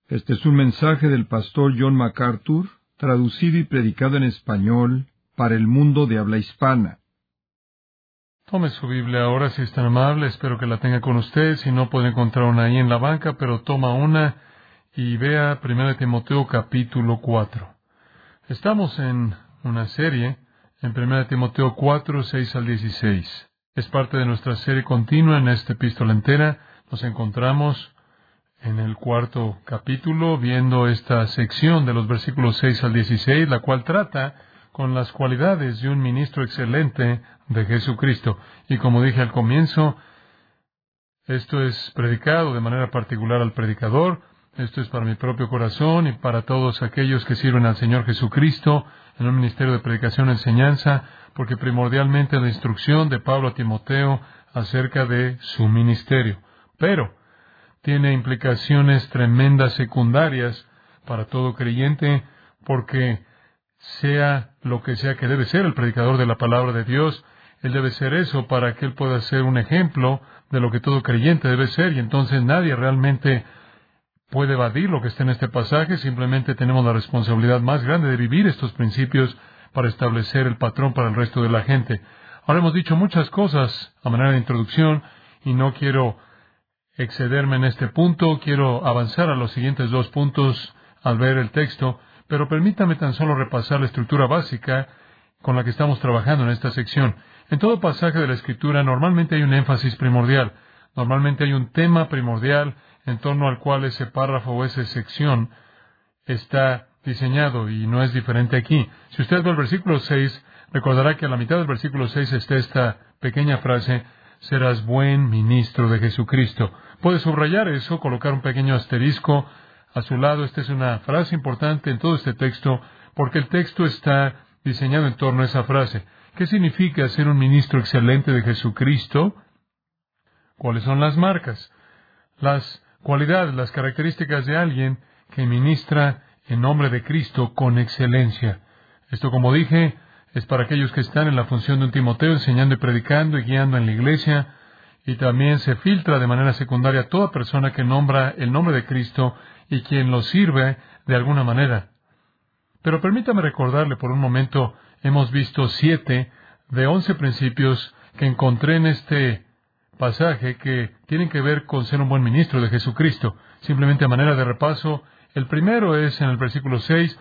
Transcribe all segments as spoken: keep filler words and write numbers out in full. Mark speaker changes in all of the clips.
Speaker 1: Este es un mensaje del pastor John MacArthur, traducido y predicado en español para el mundo de habla hispana.
Speaker 2: Tome su Biblia ahora, si es tan amable. Espero que la tenga con usted. Si no, puede encontrar una ahí en la banca, pero toma una y vea primera de Timoteo capítulo cuatro. Estamos en una serie en primera de Timoteo cuatro, seis al dieciséis. Es parte de nuestra serie continua en esta epístola entera. Nos encontramos en el cuarto capítulo, viendo esta sección de los versículos seis al dieciséis, la cual trata con las cualidades de un ministro excelente de Jesucristo. Y como dije al comienzo, esto es predicado de manera particular al predicador. Esto es para mi propio corazón y para todos aquellos que sirven al Señor Jesucristo en un ministerio de predicación y enseñanza, porque primordialmente la instrucción de Pablo a Timoteo acerca de su ministerio. Pero tiene implicaciones tremendas secundarias para todo creyente, porque sea lo que sea que debe ser el predicador de la palabra de Dios, él debe ser eso para que él pueda ser un ejemplo de lo que todo creyente debe ser, y entonces nadie realmente puede evadir lo que está en este pasaje. Simplemente tenemos la responsabilidad más grande de vivir estos principios para establecer el patrón para el resto de la gente. Ahora hemos dicho muchas cosas a manera de introducción y no quiero excederme en este punto. Quiero avanzar a los siguientes dos puntos al ver el texto, pero permítame tan solo repasar la estructura básica con la que estamos trabajando en esta sección. En todo pasaje de la Escritura normalmente hay un énfasis primordial, normalmente hay un tema primordial en torno al cual ese párrafo o esa sección está diseñado, y no es diferente aquí. Si usted ve el versículo seis, recordará que a la mitad del versículo seis está esta pequeña frase: serás buen ministro de Jesucristo. Puede subrayar eso, colocar un pequeño asterisco a su lado. Esta es una frase importante en todo este texto, porque el texto está diseñado en torno a esa frase. ¿Qué significa ser un ministro excelente de Jesucristo? ¿Cuáles son las marcas, las cualidades, las características de alguien que ministra en nombre de Cristo con excelencia? Esto, como dije, es para aquellos que están en la función de un Timoteo, enseñando y predicando y guiando en la iglesia, y también se filtra de manera secundaria a toda persona que nombra el nombre de Cristo y quien lo sirve de alguna manera. Pero permítame recordarle por un momento, hemos visto siete de once principios que encontré en este pasaje que tienen que ver con ser un buen ministro de Jesucristo. Simplemente a manera de repaso, el primero es en el versículo seis,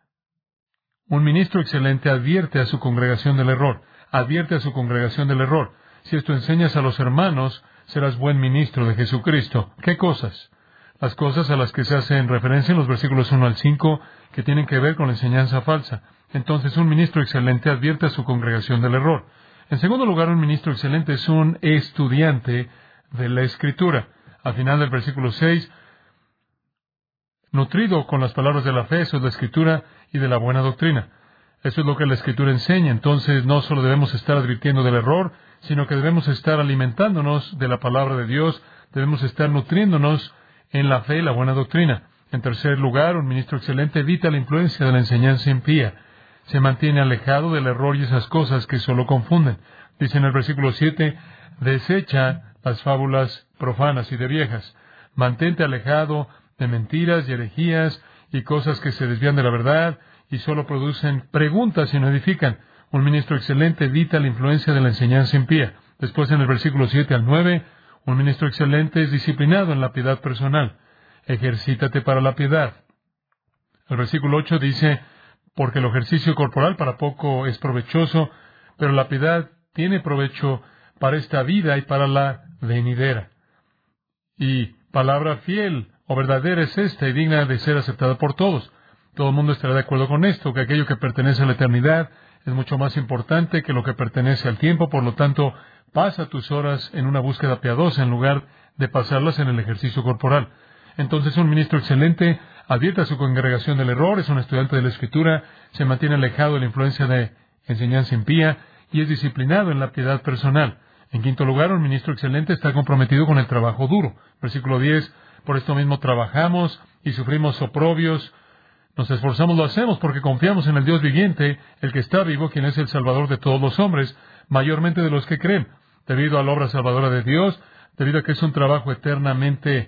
Speaker 2: un ministro excelente advierte a su congregación del error. Advierte a su congregación del error. Si esto enseñas a los hermanos, serás buen ministro de Jesucristo. ¿Qué cosas? Las cosas a las que se hacen referencia en los versículos uno al cinco, que tienen que ver con la enseñanza falsa. Entonces, un ministro excelente advierte a su congregación del error. En segundo lugar, un ministro excelente es un estudiante de la Escritura. Al final del versículo seis, nutrido con las palabras de la fe, eso es la Escritura y de la buena doctrina. Eso es lo que la Escritura enseña. Entonces, no solo debemos estar advirtiendo del error, sino que debemos estar alimentándonos de la palabra de Dios, debemos estar nutriéndonos en la fe y la buena doctrina. En tercer lugar, un ministro excelente evita la influencia de la enseñanza impía. Se mantiene alejado del error y esas cosas que solo confunden. Dice en el versículo siete, desecha las fábulas profanas y de viejas. Mantente alejado de mentiras y herejías y cosas que se desvían de la verdad y solo producen preguntas y no edifican. Un ministro excelente evita la influencia de la enseñanza impía. Después, en el versículo siete al nueve, un ministro excelente es disciplinado en la piedad personal. Ejercítate para la piedad. El versículo ocho dice, porque el ejercicio corporal para poco es provechoso, pero la piedad tiene provecho para esta vida y para la venidera. Y palabra fiel o verdadera es esta y digna de ser aceptada por todos. Todo el mundo estará de acuerdo con esto, que aquello que pertenece a la eternidad es mucho más importante que lo que pertenece al tiempo. Por lo tanto, pasa tus horas en una búsqueda piadosa en lugar de pasarlas en el ejercicio corporal. Entonces, un ministro excelente advierte a su congregación del error, es un estudiante de la Escritura, se mantiene alejado de la influencia de enseñanza impía y es disciplinado en la piedad personal. En quinto lugar, un ministro excelente está comprometido con el trabajo duro. Versículo diez, por esto mismo trabajamos y sufrimos oprobios, nos esforzamos, lo hacemos porque confiamos en el Dios viviente, el que está vivo, quien es el Salvador de todos los hombres, mayormente de los que creen. Debido a la obra salvadora de Dios, debido a que es un trabajo eternamente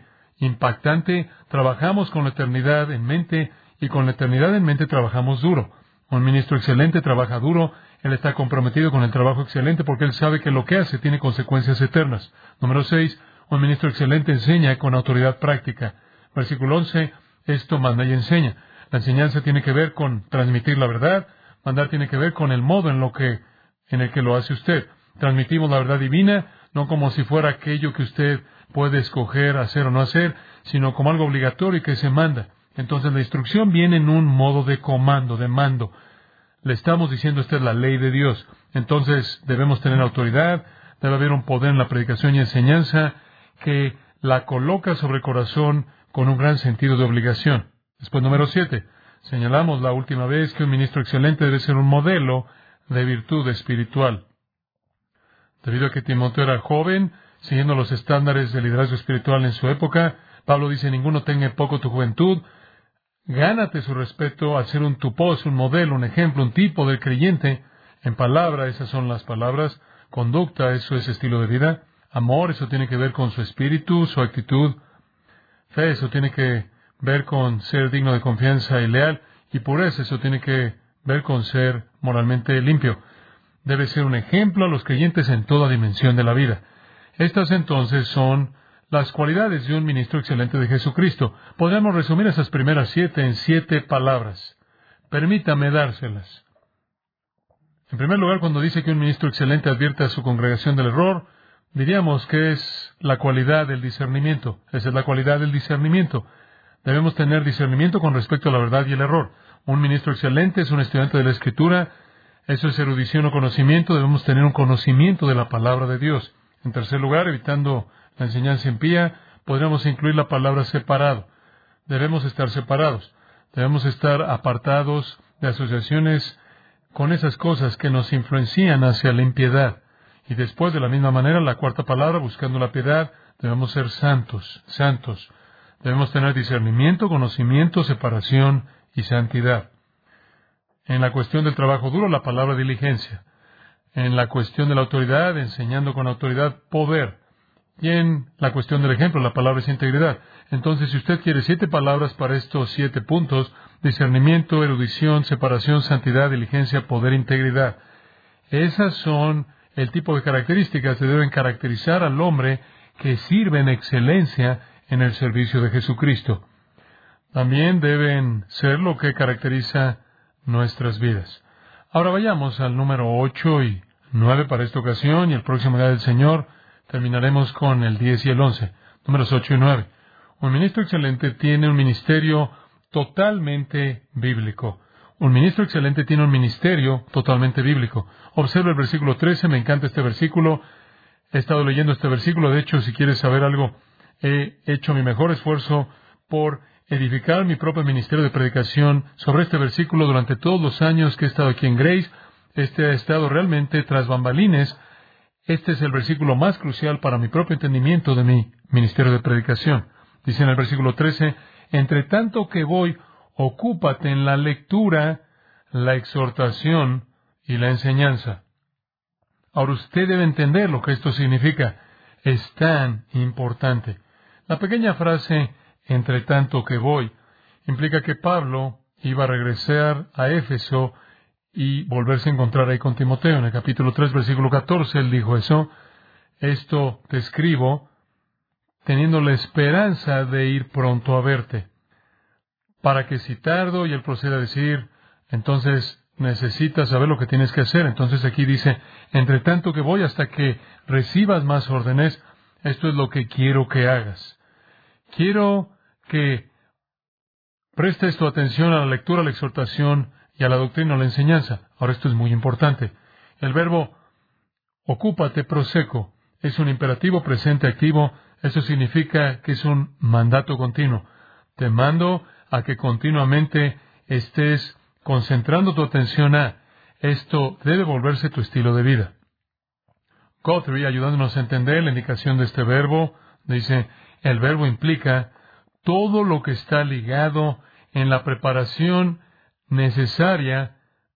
Speaker 2: impactante. Trabajamos con la eternidad en mente y con la eternidad en mente trabajamos duro. Un ministro excelente trabaja duro. Él está comprometido con el trabajo excelente porque él sabe que lo que hace tiene consecuencias eternas. Número seis. Un ministro excelente enseña con autoridad práctica. Versículo once. Esto manda y enseña. La enseñanza tiene que ver con transmitir la verdad. Mandar tiene que ver con el modo en lo que, en el que lo hace usted. Transmitimos la verdad divina, no como si fuera aquello que usted puede escoger hacer o no hacer, sino como algo obligatorio que se manda. Entonces la instrucción viene en un modo de comando, de mando. Le estamos diciendo esta es la ley de Dios. Entonces debemos tener autoridad, debe haber un poder en la predicación y enseñanza que la coloca sobre el corazón con un gran sentido de obligación. Después, número siete. Señalamos la última vez que un ministro excelente debe ser un modelo de virtud espiritual. Debido a que Timoteo era joven, siguiendo los estándares de liderazgo espiritual en su época, Pablo dice, ninguno tenga en poco tu juventud. Gánate su respeto al ser un tupos, un modelo, un ejemplo, un tipo del creyente. En palabra, esas son las palabras. Conducta, eso es estilo de vida. Amor, eso tiene que ver con su espíritu, su actitud. Fe, eso tiene que ver con ser digno de confianza y leal. Y pureza, eso tiene que ver con ser moralmente limpio. Debe ser un ejemplo a los creyentes en toda dimensión de la vida. Estas entonces son las cualidades de un ministro excelente de Jesucristo. Podríamos resumir esas primeras siete en siete palabras. Permítame dárselas. En primer lugar, cuando dice que un ministro excelente advierte a su congregación del error, diríamos que es la cualidad del discernimiento. Esa es la cualidad del discernimiento. Debemos tener discernimiento con respecto a la verdad y el error. Un ministro excelente es un estudiante de la Escritura. Eso es erudición o conocimiento. Debemos tener un conocimiento de la palabra de Dios. En tercer lugar, evitando la enseñanza impía, podríamos incluir la palabra separado. Debemos estar separados. Debemos estar apartados de asociaciones con esas cosas que nos influencian hacia la impiedad. Y después, de la misma manera, la cuarta palabra, buscando la piedad, debemos ser santos, santos. Debemos tener discernimiento, conocimiento, separación y santidad. En la cuestión del trabajo duro, la palabra diligencia. En la cuestión de la autoridad, enseñando con autoridad, poder. Y en la cuestión del ejemplo, la palabra es integridad. Entonces, si usted quiere siete palabras para estos siete puntos, discernimiento, erudición, separación, santidad, diligencia, poder, integridad. Esas son el tipo de características que deben caracterizar al hombre que sirve en excelencia en el servicio de Jesucristo. También deben ser lo que caracteriza nuestras vidas. Ahora vayamos al número ocho y nueve para esta ocasión, y el próximo día del Señor terminaremos con el diez y el once. Números ocho y nueve. Un ministro excelente tiene un ministerio totalmente bíblico. Un ministro excelente tiene un ministerio totalmente bíblico. Observa el versículo trece, me encanta este versículo. He estado leyendo este versículo. De hecho, si quieres saber algo, he hecho mi mejor esfuerzo por edificar mi propio ministerio de predicación sobre este versículo durante todos los años que he estado aquí en Grace. Este ha estado realmente tras bambalines. Este es el versículo más crucial para mi propio entendimiento de mi ministerio de predicación. Dice en el versículo trece, entre tanto que voy, ocúpate en la lectura, la exhortación y la enseñanza. Ahora usted debe entender lo que esto significa. Es tan importante. La pequeña frase, entre tanto que voy, implica que Pablo iba a regresar a Éfeso y volverse a encontrar ahí con Timoteo. En el capítulo tres, versículo catorce, él dijo eso. Esto te escribo teniendo la esperanza de ir pronto a verte, para que si tardo, y él procede a decir, entonces necesitas saber lo que tienes que hacer. Entonces aquí dice, entre tanto que voy hasta que recibas más órdenes, esto es lo que quiero que hagas. Quiero que prestes tu atención a la lectura, a la exhortación y a la doctrina o la enseñanza. Ahora esto es muy importante. El verbo ocúpate proseco es un imperativo presente activo. Eso significa que es un mandato continuo. Te mando a que continuamente estés concentrando tu atención a esto. Debe volverse tu estilo de vida. Guthrie, ayudándonos a entender la indicación de este verbo, dice, el verbo implica todo lo que está ligado en la preparación necesaria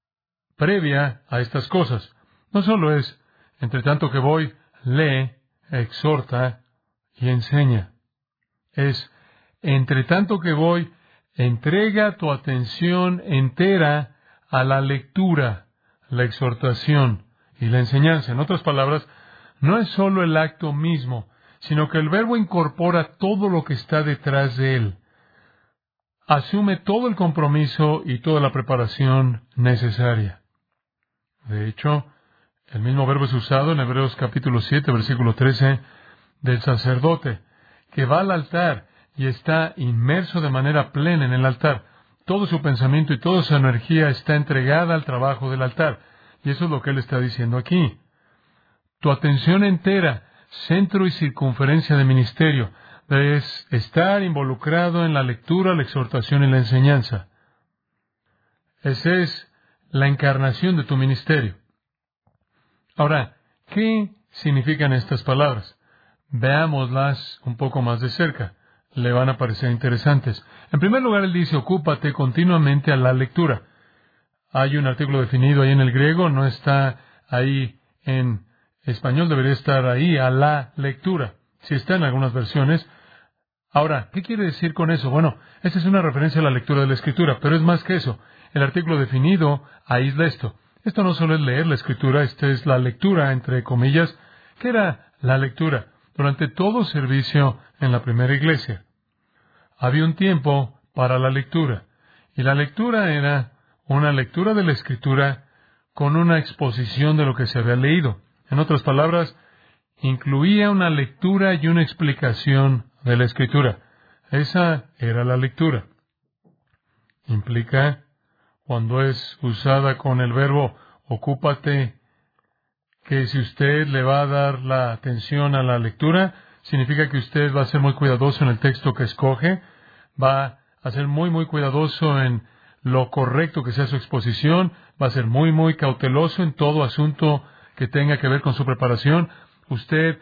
Speaker 2: previa a estas cosas. No solo es, entre tanto que voy, lee, exhorta y enseña. Es entre tanto que voy, entrega tu atención entera a la lectura, la exhortación y la enseñanza. En otras palabras, no es solo el acto mismo, sino que el verbo incorpora todo lo que está detrás de él. Asume todo el compromiso y toda la preparación necesaria. De hecho, el mismo verbo es usado en Hebreos capítulo siete, versículo trece, del sacerdote, que va al altar y está inmerso de manera plena en el altar. Todo su pensamiento y toda su energía está entregada al trabajo del altar. Y eso es lo que él está diciendo aquí. Tu atención entera, centro y circunferencia de ministerio, es estar involucrado en la lectura, la exhortación y la enseñanza. Esa es la encarnación de tu ministerio. Ahora, ¿qué significan estas palabras? Veámoslas un poco más de cerca. Le van a parecer interesantes. En primer lugar, él dice, ocúpate continuamente a la lectura. Hay un artículo definido ahí en el griego, no está ahí en español, debería estar ahí, a la lectura. Si está en algunas versiones. Ahora, ¿qué quiere decir con eso? Bueno, esa es una referencia a la lectura de la Escritura, pero es más que eso. El artículo definido aísla esto. Esto no solo es leer la Escritura, esta es la lectura, entre comillas. ¿Qué era la lectura? Durante todo servicio en la primera iglesia, había un tiempo para la lectura. Y la lectura era una lectura de la Escritura con una exposición de lo que se había leído. En otras palabras, incluía una lectura y una explicación de la Escritura. Esa era la lectura. Implica, cuando es usada con el verbo ocúpate, que si usted le va a dar la atención a la lectura, significa que usted va a ser muy cuidadoso en el texto que escoge, va a ser muy, muy cuidadoso en lo correcto que sea su exposición, va a ser muy, muy cauteloso en todo asunto que tenga que ver con su preparación. Usted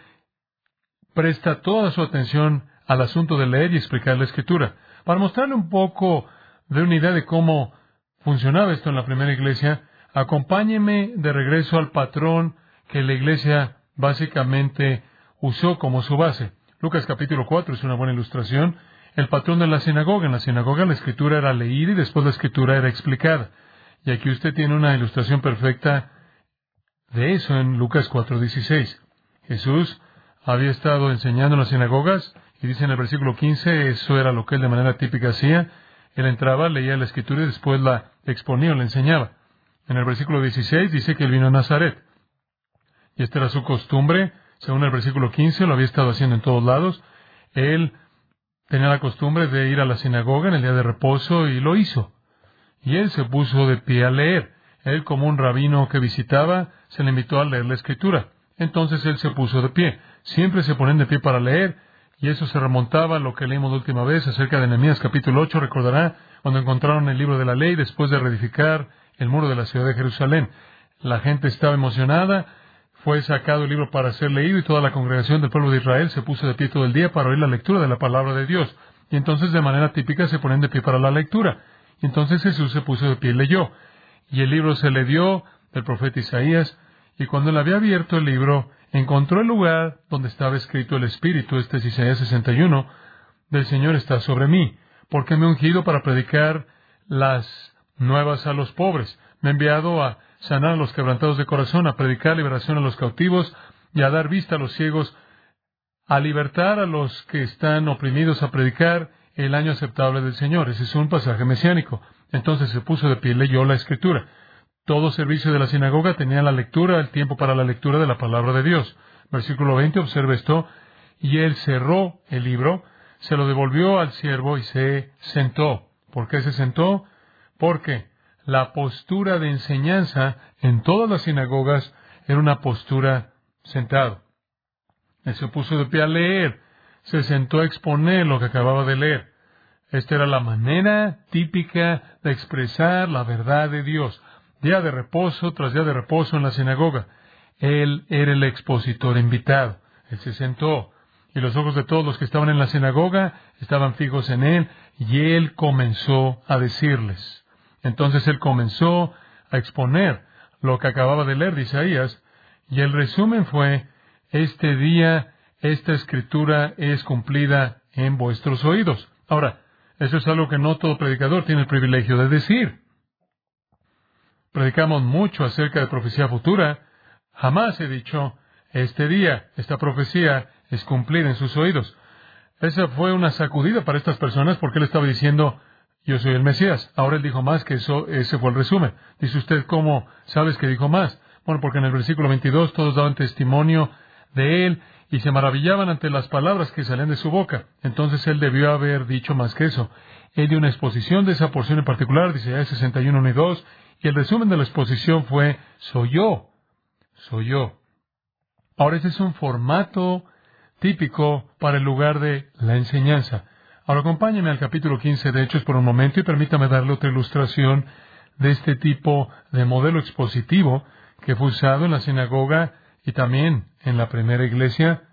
Speaker 2: presta toda su atención al asunto de leer y explicar la Escritura. Para mostrarle un poco de una idea de cómo funcionaba esto en la primera iglesia, acompáñeme de regreso al patrón que la iglesia básicamente usó como su base. Lucas capítulo cuatro es una buena ilustración. El patrón de la sinagoga. En la sinagoga la Escritura era leída y después la Escritura era explicada. Y aquí usted tiene una ilustración perfecta de eso en Lucas cuatro dieciséis. Jesús había estado enseñando en las sinagogas y dice en el versículo quince, eso era lo que él de manera típica hacía. Él entraba, leía la Escritura y después la exponía o la enseñaba. En el versículo dieciséis dice que él vino a Nazaret. Y esta era su costumbre. Según el versículo quince, lo había estado haciendo en todos lados. Él tenía la costumbre de ir a la sinagoga en el día de reposo y lo hizo. Y él se puso de pie a leer. Él, como un rabino que visitaba, se le invitó a leer la Escritura. Entonces él se puso de pie. Siempre se ponen de pie para leer. Y eso se remontaba a lo que leímos la última vez acerca de Nehemías capítulo ocho. Recordará cuando encontraron el libro de la ley después de reedificar el muro de la ciudad de Jerusalén. La gente estaba emocionada. Fue sacado el libro para ser leído y toda la congregación del pueblo de Israel se puso de pie todo el día para oír la lectura de la palabra de Dios. Y entonces de manera típica se ponen de pie para la lectura. Y entonces Jesús se puso de pie y leyó. Y el libro se le dio del profeta Isaías. Y cuando él había abierto el libro, encontró el lugar donde estaba escrito el Espíritu, este es Isaías sesenta y uno, del Señor está sobre mí, porque me he ungido para predicar las nuevas a los pobres. Me ha enviado a sanar a los quebrantados de corazón, a predicar liberación a los cautivos y a dar vista a los ciegos, a libertar a los que están oprimidos, a predicar el año aceptable del Señor. Ese es un pasaje mesiánico. Entonces se puso de pie y leyó la Escritura. Todo servicio de la sinagoga tenía la lectura, el tiempo para la lectura de la palabra de Dios. Versículo veinte, observe esto. Y él cerró el libro, se lo devolvió al siervo y se sentó. ¿Por qué se sentó? Porque la postura de enseñanza en todas las sinagogas era una postura sentado. Él se puso de pie a leer, se sentó a exponer lo que acababa de leer. Esta era la manera típica de expresar la verdad de Dios. Día de reposo tras día de reposo en la sinagoga. Él era el expositor invitado. Él se sentó y los ojos de todos los que estaban en la sinagoga estaban fijos en él y él comenzó a decirles. Entonces él comenzó a exponer lo que acababa de leer de Isaías y el resumen fue, este día, esta escritura es cumplida en vuestros oídos. Ahora, eso es algo que no todo predicador tiene el privilegio de decir. Predicamos mucho acerca de profecía futura. Jamás he dicho, este día, esta profecía es cumplida en sus oídos. Esa fue una sacudida para estas personas porque él estaba diciendo, yo soy el Mesías. Ahora él dijo más que eso, ese fue el resumen. Dice usted, ¿cómo sabes que dijo más? Bueno, porque en el versículo veintidós todos daban testimonio de él y se maravillaban ante las palabras que salían de su boca. Entonces él debió haber dicho más que eso. Él dio una exposición de esa porción en particular, dice ya sesenta y uno, uno y dos, y el resumen de la exposición fue, soy yo, soy yo. Ahora ese es un formato típico para el lugar de la enseñanza. Ahora acompáñeme al capítulo quince de Hechos por un momento y permítame darle otra ilustración de este tipo de modelo expositivo que fue usado en la sinagoga y también en la primera iglesia.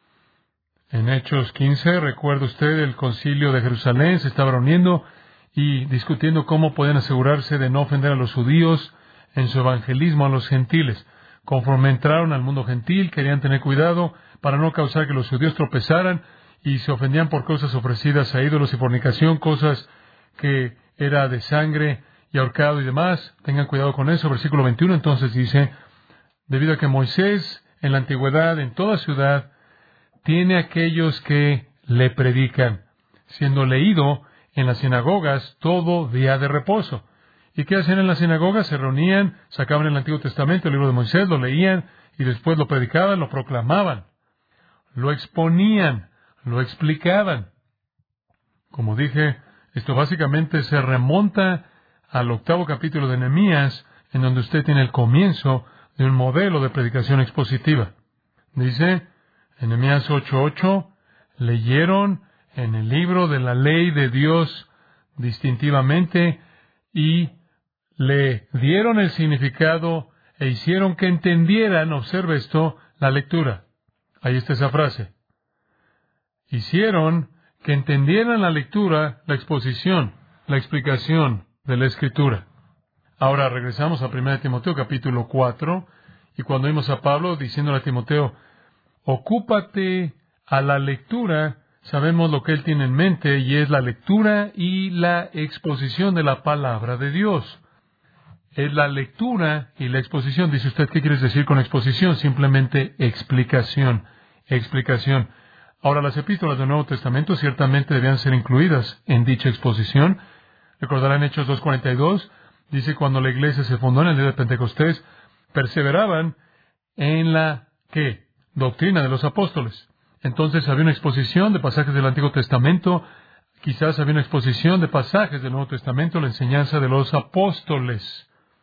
Speaker 2: En Hechos quince, recuerda usted, el concilio de Jerusalén se estaba reuniendo y discutiendo cómo podían asegurarse de no ofender a los judíos en su evangelismo a los gentiles. Conforme entraron al mundo gentil, querían tener cuidado para no causar que los judíos tropezaran y se ofendían por cosas ofrecidas a ídolos y fornicación, cosas que era de sangre y ahorcado y demás. Tengan cuidado con eso. Versículo veintiuno, entonces dice, debido a que Moisés en la antigüedad, en toda ciudad, tiene aquellos que le predican, siendo leído en las sinagogas todo día de reposo. ¿Y qué hacían en las sinagogas? Se reunían, sacaban el Antiguo Testamento, el libro de Moisés, lo leían y después lo predicaban, lo proclamaban, lo exponían, lo explicaban. Como dije, esto básicamente se remonta al octavo capítulo de Nehemías, en donde usted tiene el comienzo de un modelo de predicación expositiva. Dice, en Nehemías ocho ocho, leyeron en el libro de la ley de Dios distintivamente y le dieron el significado e hicieron que entendieran, observe esto, la lectura. Ahí está esa frase. Hicieron que entendieran la lectura, la exposición, la explicación de la Escritura. Ahora regresamos a primera de Timoteo capítulo cuatro, y cuando vimos a Pablo diciéndole a Timoteo, ocúpate a la lectura, sabemos lo que él tiene en mente, y es la lectura y la exposición de la palabra de Dios. Es la lectura y la exposición. Dice usted, ¿qué quieres decir con exposición? Simplemente explicación, explicación. Ahora, las epístolas del Nuevo Testamento ciertamente debían ser incluidas en dicha exposición. Recordarán Hechos dos cuarenta y dos, dice, cuando la iglesia se fundó en el día de Pentecostés, perseveraban en la, ¿qué? Doctrina de los apóstoles. Entonces había una exposición de pasajes del Antiguo Testamento, quizás había una exposición de pasajes del Nuevo Testamento, la enseñanza de los apóstoles.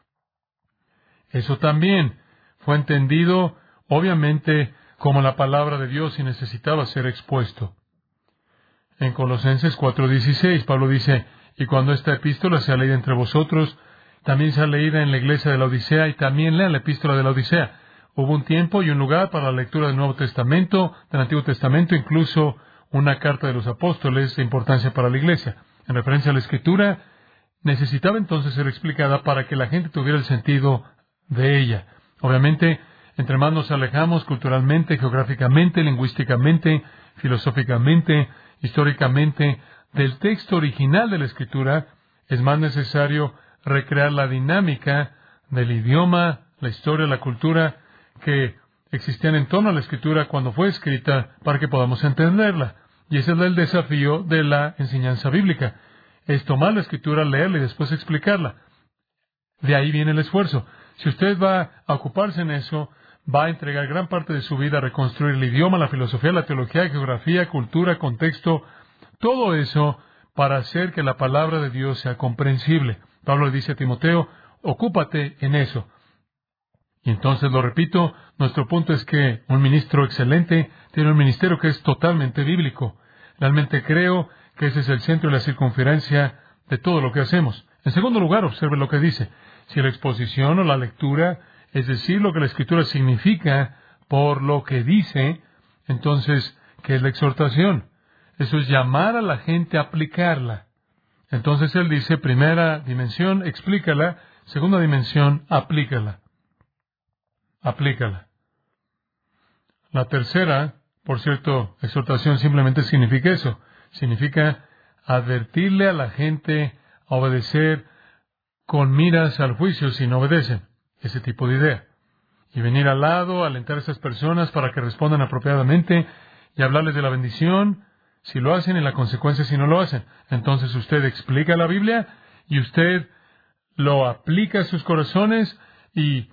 Speaker 2: Eso también fue entendido, obviamente, como la palabra de Dios y necesitaba ser expuesto. En Colosenses cuatro dieciséis, Pablo dice, y cuando esta epístola sea leída entre vosotros, también sea leída en la iglesia de la Odisea, y también lean la epístola de la Odisea. Hubo un tiempo y un lugar para la lectura del Nuevo Testamento, del Antiguo Testamento, incluso una carta de los apóstoles de importancia para la iglesia. En referencia a la Escritura, necesitaba entonces ser explicada para que la gente tuviera el sentido de ella. Obviamente, entre más nos alejamos culturalmente, geográficamente, lingüísticamente, filosóficamente, históricamente, del texto original de la Escritura, es más necesario recrear la dinámica del idioma, la historia, la cultura que existían en torno a la Escritura cuando fue escrita para que podamos entenderla. Y ese es el desafío de la enseñanza bíblica. Es tomar la Escritura, leerla y después explicarla. De ahí viene el esfuerzo. Si usted va a ocuparse en eso, va a entregar gran parte de su vida a reconstruir el idioma, la filosofía, la teología, geografía, cultura, contexto, todo eso para hacer que la palabra de Dios sea comprensible. Pablo le dice a Timoteo, ocúpate en eso. Y entonces lo repito, nuestro punto es que un ministro excelente tiene un ministerio que es totalmente bíblico. Realmente creo que ese es el centro y la circunferencia de todo lo que hacemos. En segundo lugar, observe lo que dice. Si la exposición o la lectura, es decir, lo que la Escritura significa por lo que dice, entonces, ¿qué es la exhortación? Eso es llamar a la gente a aplicarla. Entonces él dice, primera dimensión, explícala. Segunda dimensión, aplícala. Aplícala. La tercera, por cierto, exhortación simplemente significa eso. Significa advertirle a la gente a obedecer con miras al juicio si no obedecen. Ese tipo de idea. Y venir al lado, alentar a esas personas para que respondan apropiadamente y hablarles de la bendición si lo hacen y la consecuencia si no lo hacen. Entonces usted explica la Biblia y usted lo aplica a sus corazones y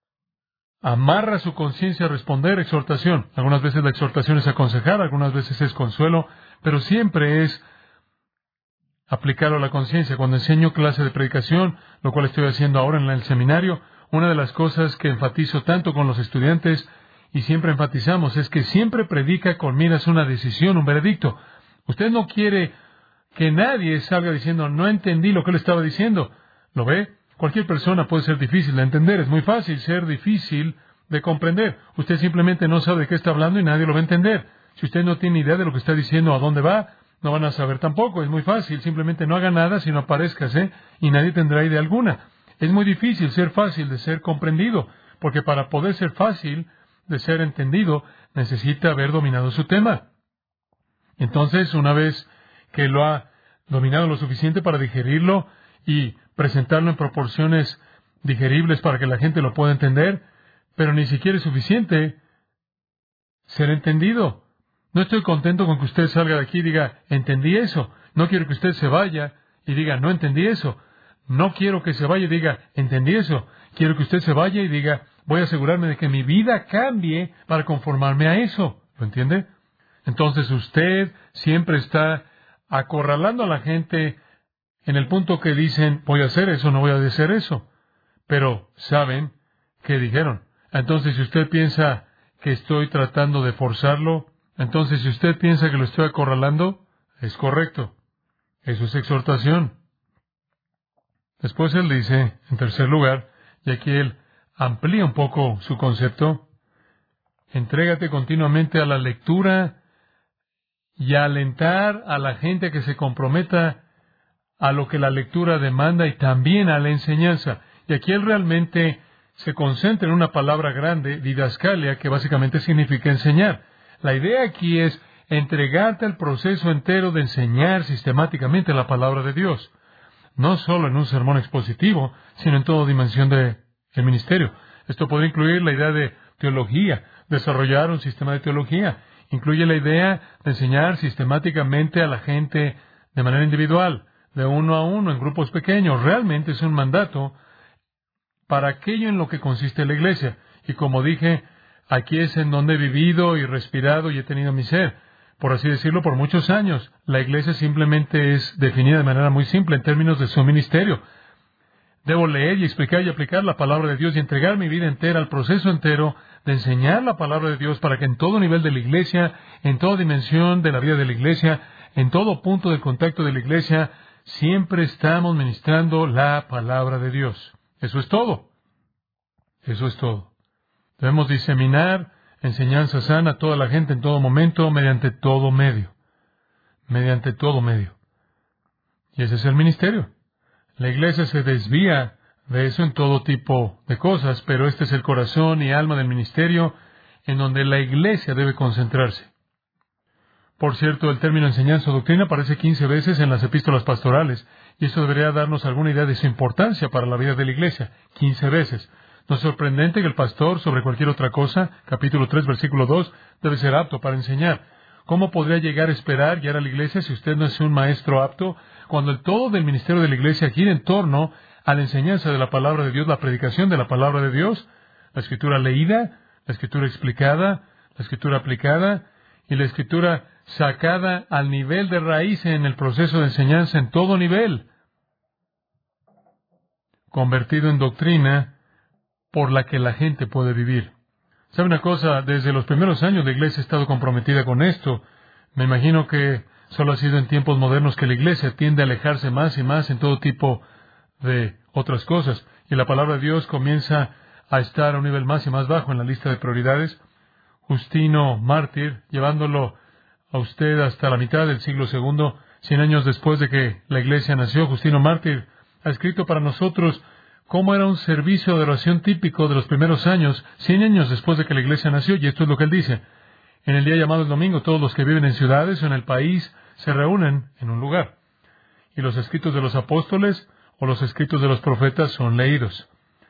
Speaker 2: amarra su conciencia a responder exhortación. Algunas veces la exhortación es aconsejar, algunas veces es consuelo, pero siempre es aplicarlo a la conciencia. Cuando enseño clase de predicación, lo cual estoy haciendo ahora en el seminario, una de las cosas que enfatizo tanto con los estudiantes y siempre enfatizamos es que siempre predica con miras a una decisión, un veredicto. Usted no quiere que nadie salga diciendo, no entendí lo que él estaba diciendo. ¿Lo ve? Cualquier persona puede ser difícil de entender. Es muy fácil ser difícil de comprender. Usted simplemente no sabe de qué está hablando y nadie lo va a entender. Si usted no tiene idea de lo que está diciendo, a dónde va, no van a saber tampoco. Es muy fácil. Simplemente no haga nada, sino aparézcase y nadie tendrá idea alguna. Es muy difícil ser fácil de ser comprendido, porque para poder ser fácil de ser entendido, necesita haber dominado su tema. Entonces, una vez que lo ha dominado lo suficiente para digerirlo y presentarlo en proporciones digeribles para que la gente lo pueda entender, pero ni siquiera es suficiente ser entendido. No estoy contento con que usted salga de aquí y diga, entendí eso. No quiero que usted se vaya y diga, no entendí eso. No quiero que se vaya y diga, entendí eso. Quiero que usted se vaya y diga, voy a asegurarme de que mi vida cambie para conformarme a eso. ¿Lo entiende? Entonces usted siempre está acorralando a la gente en el punto que dicen, voy a hacer eso, no voy a hacer eso. Pero saben qué dijeron. Entonces si usted piensa que estoy tratando de forzarlo, entonces si usted piensa que lo estoy acorralando, es correcto. Eso es exhortación. Después él dice, en tercer lugar, y aquí él amplía un poco su concepto, entrégate continuamente a la lectura y a alentar a la gente a que se comprometa a lo que la lectura demanda y también a la enseñanza. Y aquí él realmente se concentra en una palabra grande, didascalia, que básicamente significa enseñar. La idea aquí es entregarte al proceso entero de enseñar sistemáticamente la palabra de Dios. No solo en un sermón expositivo, sino en toda dimensión del ministerio. Esto puede incluir la idea de teología, desarrollar un sistema de teología. Incluye la idea de enseñar sistemáticamente a la gente de manera individual, de uno a uno, en grupos pequeños. Realmente es un mandato para aquello en lo que consiste la iglesia. Y como dije, aquí es en donde he vivido y respirado y he tenido mi ser. Por así decirlo, por muchos años. La iglesia simplemente es definida de manera muy simple en términos de su ministerio. Debo leer y explicar y aplicar la palabra de Dios y entregar mi vida entera al proceso entero de enseñar la palabra de Dios para que en todo nivel de la iglesia, en toda dimensión de la vida de la iglesia, en todo punto del contacto de la iglesia, siempre estamos ministrando la palabra de Dios. Eso es todo. Eso es todo. Debemos diseminar enseñanza sana a toda la gente en todo momento, mediante todo medio. Mediante todo medio. Y ese es el ministerio. La iglesia se desvía de eso en todo tipo de cosas, pero este es el corazón y alma del ministerio en donde la iglesia debe concentrarse. Por cierto, el término enseñanza o doctrina aparece quince veces en las epístolas pastorales, y eso debería darnos alguna idea de su importancia para la vida de la iglesia. quince veces. No es sorprendente que el pastor, sobre cualquier otra cosa, capítulo tres, versículo dos, debe ser apto para enseñar. ¿Cómo podría llegar a esperar guiar a la iglesia si usted no es un maestro apto? Cuando el todo del ministerio de la iglesia gira en torno a la enseñanza de la palabra de Dios, la predicación de la palabra de Dios, la escritura leída, la escritura explicada, la escritura aplicada y la escritura sacada al nivel de raíz en el proceso de enseñanza en todo nivel, convertido en doctrina por la que la gente puede vivir. ¿Sabe una cosa? Desde los primeros años la iglesia ha estado comprometida con esto. Me imagino que solo ha sido en tiempos modernos que la iglesia tiende a alejarse más y más en todo tipo de otras cosas. Y la palabra de Dios comienza a estar a un nivel más y más bajo en la lista de prioridades. Justino Mártir, llevándolo a usted hasta la mitad del siglo segundo, cien años después de que la iglesia nació, Justino Mártir ha escrito para nosotros cómo era un servicio de oración típico de los primeros años, cien años después de que la iglesia nació, y esto es lo que él dice. En el día llamado el domingo, todos los que viven en ciudades o en el país se reúnen en un lugar. y los escritos de los apóstoles o los escritos de los profetas son leídos,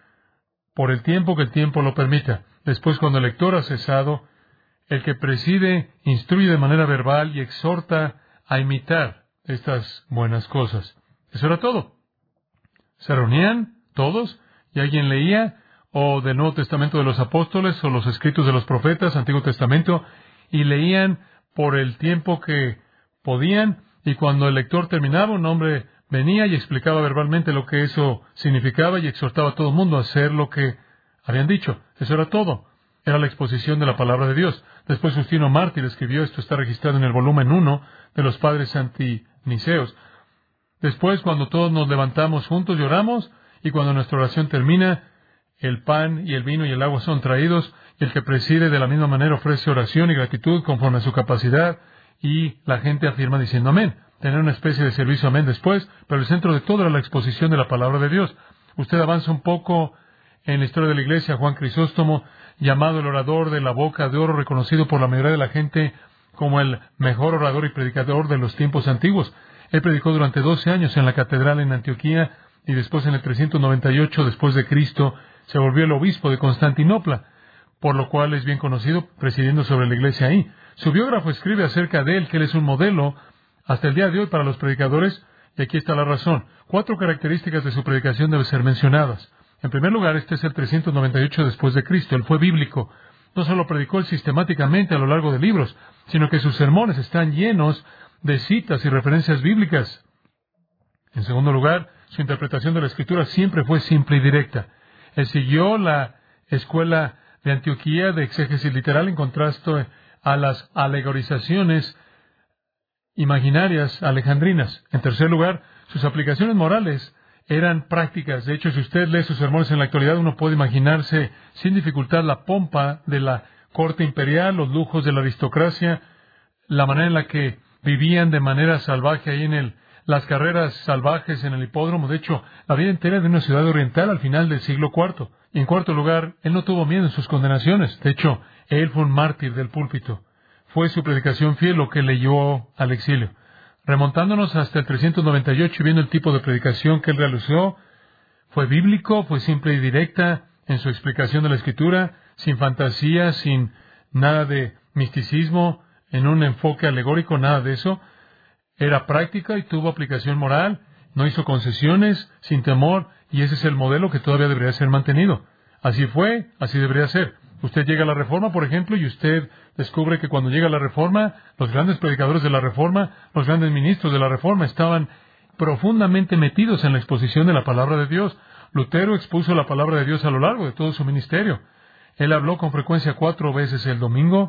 Speaker 2: por el tiempo que el tiempo lo permita. Después, cuando el lector ha cesado, el que preside instruye de manera verbal y exhorta a imitar estas buenas cosas. Eso era todo. Se reunían todos y alguien leía o del Nuevo Testamento de los apóstoles o los escritos de los profetas, Antiguo Testamento, y leían por el tiempo que podían, y cuando el lector terminaba, un hombre venía y explicaba verbalmente lo que eso significaba y exhortaba a todo el mundo a hacer lo que habían dicho. Eso era todo. Era la exposición de la palabra de Dios. Después Justino Mártir escribió, esto está registrado en el volumen uno de los padres antiniceos. Después, cuando todos nos levantamos juntos, lloramos, y cuando nuestra oración termina, el pan y el vino y el agua son traídos, y el que preside de la misma manera ofrece oración y gratitud conforme a su capacidad, y la gente afirma diciendo amén. Tener una especie de servicio amén después, pero el centro de todo era la exposición de la palabra de Dios. Usted avanza un poco en la historia de la iglesia. Juan Crisóstomo, llamado el orador de la boca de oro, reconocido por la mayoría de la gente como el mejor orador y predicador de los tiempos antiguos. Él predicó durante doce años en la catedral en Antioquía, y después en el trescientos noventa y ocho después de Cristo se volvió el obispo de Constantinopla, por lo cual es bien conocido, presidiendo sobre la iglesia ahí. Su biógrafo escribe acerca de él que él es un modelo hasta el día de hoy para los predicadores, y aquí está la razón. Cuatro características de su predicación deben ser mencionadas. En primer lugar, este es el trescientos noventa y ocho después de Cristo. Él fue bíblico. No solo predicó él sistemáticamente a lo largo de libros, sino que sus sermones están llenos de citas y referencias bíblicas. En segundo lugar, su interpretación de la Escritura siempre fue simple y directa. Él siguió la escuela de Antioquía de exégesis literal en contraste a las alegorizaciones imaginarias alejandrinas. En tercer lugar, sus aplicaciones morales eran prácticas. De hecho, si usted lee sus sermones en la actualidad, uno puede imaginarse sin dificultad la pompa de la corte imperial, los lujos de la aristocracia, la manera en la que vivían de manera salvaje ahí en el, las carreras salvajes en el hipódromo. De hecho, la vida entera de una ciudad oriental al final del siglo cuarto. Y en cuarto lugar, él no tuvo miedo en sus condenaciones. De hecho, él fue un mártir del púlpito. Fue su predicación fiel lo que le llevó al exilio. Remontándonos hasta el trescientos noventa y ocho y viendo el tipo de predicación que él realizó, fue bíblico, fue simple y directa en su explicación de la Escritura, sin fantasía, sin nada de misticismo, en un enfoque alegórico, nada de eso. Era práctica y tuvo aplicación moral, no hizo concesiones, sin temor, y ese es el modelo que todavía debería ser mantenido. Así fue, así debería ser. Usted llega a la Reforma, por ejemplo, y usted descubre que cuando llega a la Reforma, los grandes predicadores de la Reforma, los grandes ministros de la Reforma estaban profundamente metidos en la exposición de la palabra de Dios. Lutero expuso la palabra de Dios a lo largo de todo su ministerio. Él habló con frecuencia cuatro veces el domingo.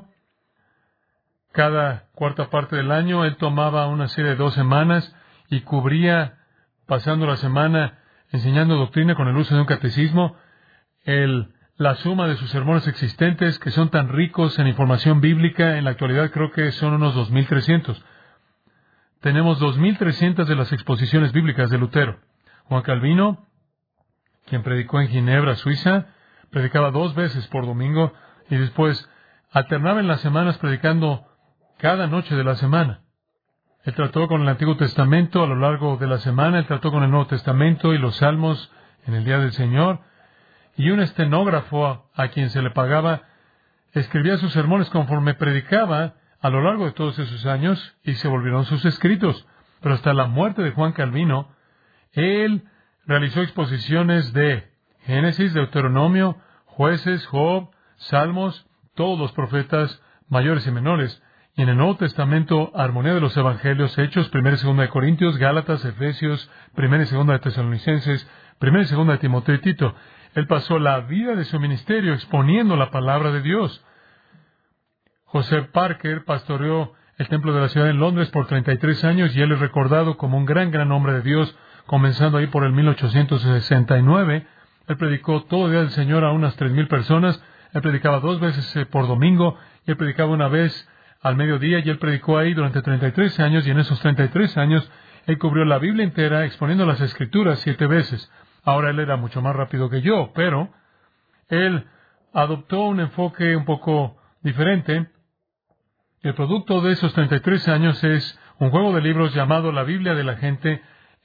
Speaker 2: Cada cuarta parte del año, él tomaba una serie de dos semanas y cubría, pasando la semana, enseñando doctrina con el uso de un catecismo, el la suma de sus sermones existentes, que son tan ricos en información bíblica. En la actualidad creo que son unos dos mil trescientos. Tenemos dos mil trescientas de las exposiciones bíblicas de Lutero. Juan Calvino, quien predicó en Ginebra, Suiza, predicaba dos veces por domingo y después alternaba en las semanas predicando cada noche de la semana. Él trató con el Antiguo Testamento a lo largo de la semana, él trató con el Nuevo Testamento y los Salmos en el Día del Señor. Y un estenógrafo a quien se le pagaba escribía sus sermones conforme predicaba a lo largo de todos esos años y se volvieron sus escritos. Pero hasta la muerte de Juan Calvino, él realizó exposiciones de Génesis, Deuteronomio, Jueces, Job, Salmos, todos los profetas mayores y menores. Y en el Nuevo Testamento, armonía de los Evangelios, Hechos, primera y segunda de Corintios, Gálatas, Efesios, primera y segunda de Tesalonicenses, primera y segunda de Timoteo y Tito. Él pasó la vida de su ministerio exponiendo la palabra de Dios. José Parker pastoreó el templo de la ciudad en Londres por treinta y tres años y él es recordado como un gran, gran hombre de Dios, comenzando ahí por el mil ochocientos sesenta y nueve. Él predicó todo el día del Señor a unas tres mil personas. Él predicaba dos veces por domingo y él predicaba una vez al mediodía y él predicó ahí durante treinta y tres años y en esos treinta y tres años él cubrió la Biblia entera exponiendo las Escrituras siete veces. Ahora él era mucho más rápido que yo, pero él adoptó un enfoque un poco diferente. El producto de esos treinta y tres años es un juego de libros llamado La Biblia de la Gente,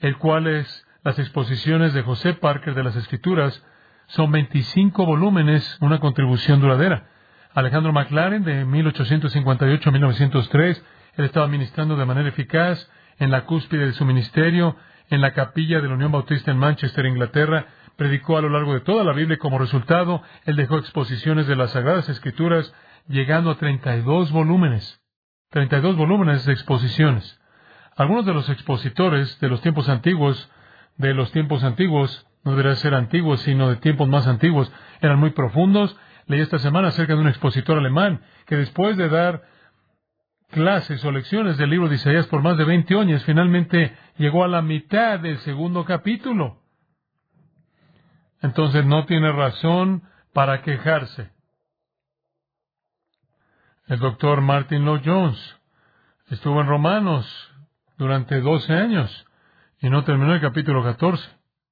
Speaker 2: el cual es las exposiciones de José Parker de las Escrituras. Son veinticinco volúmenes, una contribución duradera. Alejandro McLaren, de mil ochocientos cincuenta y ocho a mil novecientos tres, él estaba ministrando de manera eficaz en la cúspide de su ministerio, en la capilla de la Unión Bautista en Manchester, Inglaterra. Predicó a lo largo de toda la Biblia y como resultado, él dejó exposiciones de las Sagradas Escrituras, llegando a treinta y dos volúmenes. treinta y dos volúmenes de exposiciones. Algunos de los expositores de los tiempos antiguos, de los tiempos antiguos, no debería ser antiguos, sino de tiempos más antiguos, eran muy profundos. Leí esta semana acerca de un expositor alemán que después de dar clases o lecciones del libro de Isaías por más de veinte años, finalmente llegó a la mitad del segundo capítulo. Entonces no tiene razón para quejarse. El doctor Martin Lloyd-Jones estuvo en Romanos durante doce años y no terminó el capítulo catorce.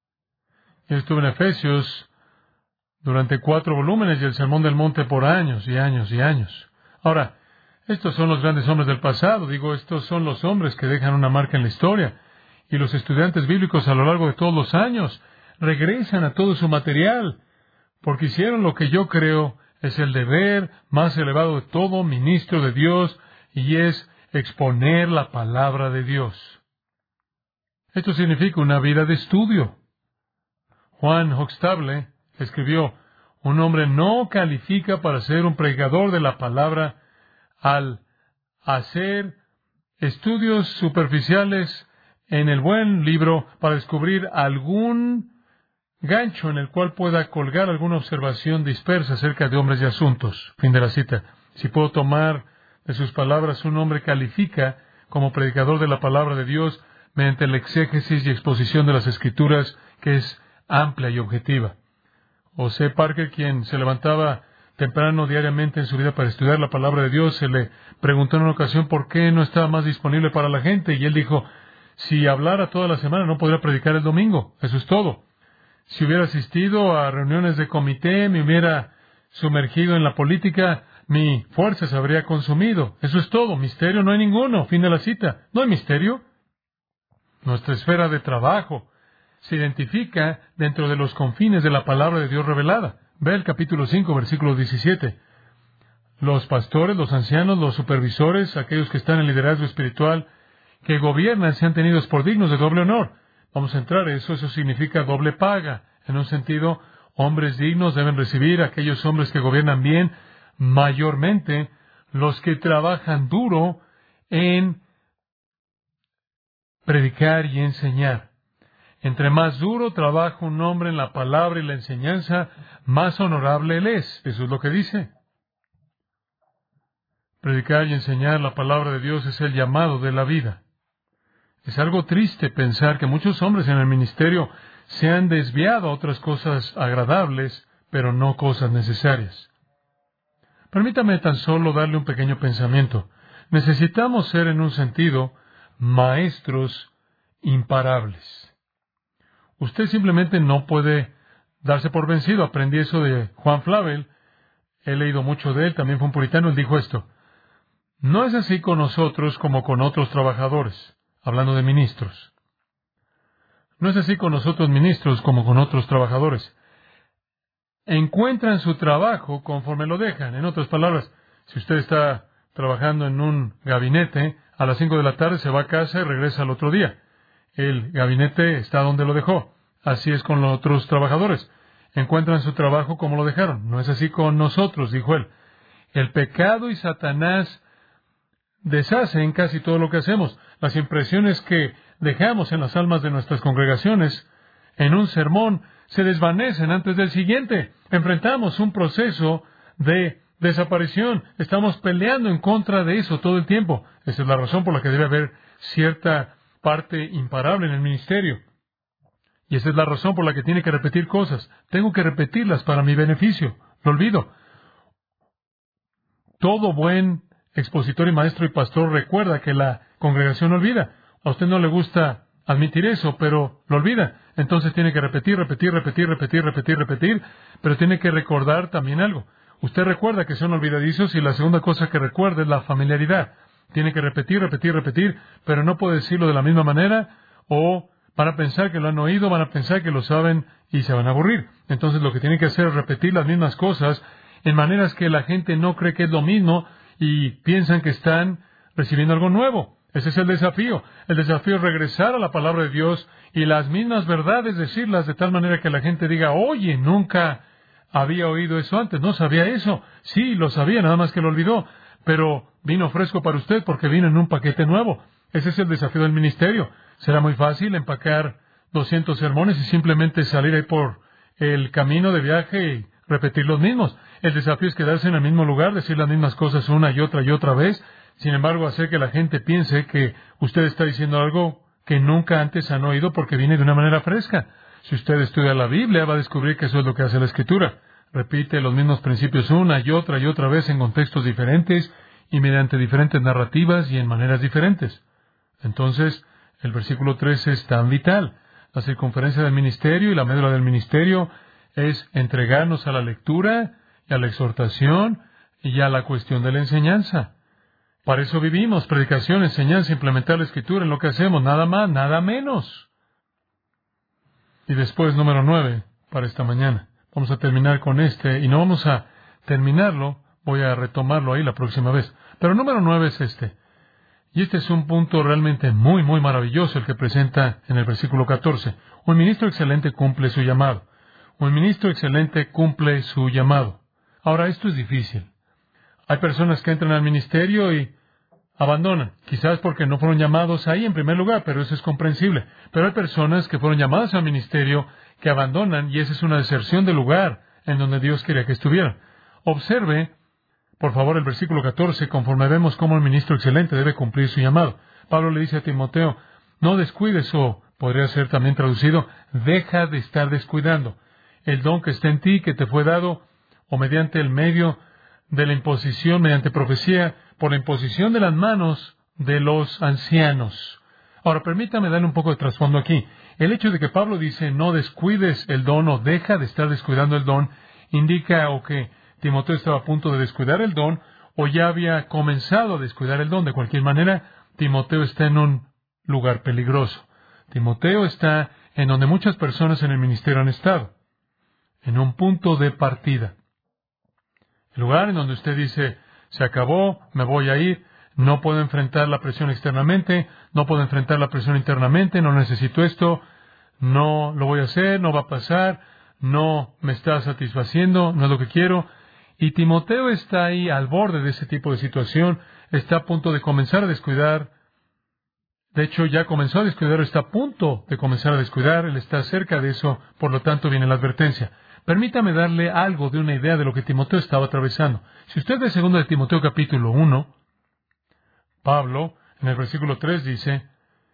Speaker 2: Él estuvo en Efesios durante cuatro volúmenes y el Sermón del Monte por años y años y años. Ahora, estos son los grandes hombres del pasado. Digo, estos son los hombres que dejan una marca en la historia. Y los estudiantes bíblicos a lo largo de todos los años regresan a todo su material, porque hicieron lo que yo creo es el deber más elevado de todo ministro de Dios, y es exponer la palabra de Dios. Esto significa una vida de estudio. Juan Huxtable escribió, un hombre no califica para ser un predicador de la palabra al hacer estudios superficiales en el buen libro para descubrir algún gancho en el cual pueda colgar alguna observación dispersa acerca de hombres y asuntos. Fin de la cita. Si puedo tomar de sus palabras, un hombre califica como predicador de la palabra de Dios mediante la exégesis y exposición de las Escrituras, que es amplia y objetiva. José Parker, quien se levantaba temprano diariamente en su vida para estudiar la palabra de Dios, se le preguntó en una ocasión por qué no estaba más disponible para la gente, y él dijo, si hablara toda la semana no podría predicar el domingo, eso es todo. Si hubiera asistido a reuniones de comité, me hubiera sumergido en la política, mi fuerza se habría consumido, eso es todo, misterio no hay ninguno, fin de la cita, no hay misterio. Nuestra esfera de trabajo se identifica dentro de los confines de la palabra de Dios revelada. Ve el capítulo cinco, versículo diecisiete. Los pastores, los ancianos, los supervisores, aquellos que están en liderazgo espiritual, que gobiernan, sean tenidos por dignos de doble honor. Vamos a entrar a eso, eso significa doble paga. En un sentido, hombres dignos deben recibir, aquellos hombres que gobiernan bien, mayormente los que trabajan duro en predicar y enseñar. Entre más duro trabaja un hombre en la palabra y la enseñanza, más honorable él es. Eso es lo que dice. Predicar y enseñar la palabra de Dios es el llamado de la vida. Es algo triste pensar que muchos hombres en el ministerio se han desviado a otras cosas agradables, pero no cosas necesarias. Permítame tan solo darle un pequeño pensamiento. Necesitamos ser, en un sentido, maestros imparables. Usted simplemente no puede darse por vencido. Aprendí eso de Juan Flavel. He leído mucho de él. También fue un puritano. Él dijo esto. No es así con nosotros como con otros trabajadores. Hablando de ministros. No es así con nosotros ministros como con otros trabajadores. Encuentran su trabajo conforme lo dejan. En otras palabras, si usted está trabajando en un gabinete, a las cinco de la tarde se va a casa y regresa al otro día. El gabinete está donde lo dejó. Así es con los otros trabajadores. Encuentran su trabajo como lo dejaron. No es así con nosotros, dijo él. El pecado y Satanás deshacen casi todo lo que hacemos. Las impresiones que dejamos en las almas de nuestras congregaciones en un sermón se desvanecen antes del siguiente. Enfrentamos un proceso de desaparición. Estamos peleando en contra de eso todo el tiempo. Esa es la razón por la que debe haber cierta parte imparable en el ministerio. Y esa es la razón por la que tiene que repetir cosas. Tengo que repetirlas para mi beneficio. Lo olvido. Todo buen expositor y maestro y pastor recuerda que la congregación olvida. A usted no le gusta admitir eso, pero lo olvida. Entonces tiene que repetir, repetir, repetir, repetir, repetir, repetir, pero tiene que recordar también algo. Usted recuerda que son olvidadizos y la segunda cosa que recuerda es la familiaridad. Tiene que repetir, repetir, repetir, pero no puede decirlo de la misma manera o Van a pensar que lo han oído, van a pensar que lo saben y se van a aburrir. Entonces lo que tienen que hacer es repetir las mismas cosas en maneras que la gente no cree que es lo mismo y piensan que están recibiendo algo nuevo. Ese es el desafío. El desafío es regresar a la palabra de Dios y las mismas verdades decirlas de tal manera que la gente diga, oye, nunca había oído eso antes, no sabía eso. Sí, lo sabía, nada más que lo olvidó. Pero vino fresco para usted porque vino en un paquete nuevo. Ese es el desafío del ministerio. Será muy fácil empacar doscientos sermones y simplemente salir ahí por el camino de viaje y repetir los mismos. El desafío es quedarse en el mismo lugar, decir las mismas cosas una y otra y otra vez. Sin embargo, hacer que la gente piense que usted está diciendo algo que nunca antes han oído porque viene de una manera fresca. Si usted estudia la Biblia, va a descubrir que eso es lo que hace la Escritura. Repite los mismos principios una y otra y otra vez en contextos diferentes y mediante diferentes narrativas y en maneras diferentes. Entonces, el versículo trece es tan vital. La circunferencia del ministerio y la médula del ministerio es entregarnos a la lectura y a la exhortación y a la cuestión de la enseñanza. Para eso vivimos, predicación, enseñanza, implementar la Escritura en lo que hacemos, nada más, nada menos. Y después, número nueve, para esta mañana. Vamos a terminar con este, y no vamos a terminarlo, voy a retomarlo ahí la próxima vez. Pero número nueve es este. Y este es un punto realmente muy, muy maravilloso el que presenta en el versículo catorce. Un ministro excelente cumple su llamado. Un ministro excelente cumple su llamado. Ahora, esto es difícil. Hay personas que entran al ministerio y abandonan, quizás porque no fueron llamados ahí en primer lugar, pero eso es comprensible. Pero hay personas que fueron llamadas al ministerio que abandonan y esa es una deserción del lugar en donde Dios quería que estuvieran. Observe, por favor, el versículo catorce, conforme vemos cómo el ministro excelente debe cumplir su llamado. Pablo le dice a Timoteo, no descuides, o podría ser también traducido, deja de estar descuidando el don que está en ti, que te fue dado, o mediante el medio de la imposición, mediante profecía, por la imposición de las manos de los ancianos. Ahora, permítame darle un poco de trasfondo aquí. El hecho de que Pablo dice, no descuides el don, o deja de estar descuidando el don, indica o que Timoteo estaba a punto de descuidar el don, o ya había comenzado a descuidar el don. De cualquier manera, Timoteo está en un lugar peligroso. Timoteo está en donde muchas personas en el ministerio han estado, en un punto de partida. El lugar en donde usted dice, se acabó, me voy a ir, no puedo enfrentar la presión externamente, no puedo enfrentar la presión internamente, no necesito esto, no lo voy a hacer, no va a pasar, no me está satisfaciendo, no es lo que quiero. Y Timoteo está ahí al borde de ese tipo de situación, está a punto de comenzar a descuidar. De hecho, ya comenzó a descuidar, está a punto de comenzar a descuidar, él está cerca de eso, por lo tanto viene la advertencia. Permítame darle algo de una idea de lo que Timoteo estaba atravesando. Si usted ve segundo de Timoteo capítulo uno, Pablo, en el versículo tres dice,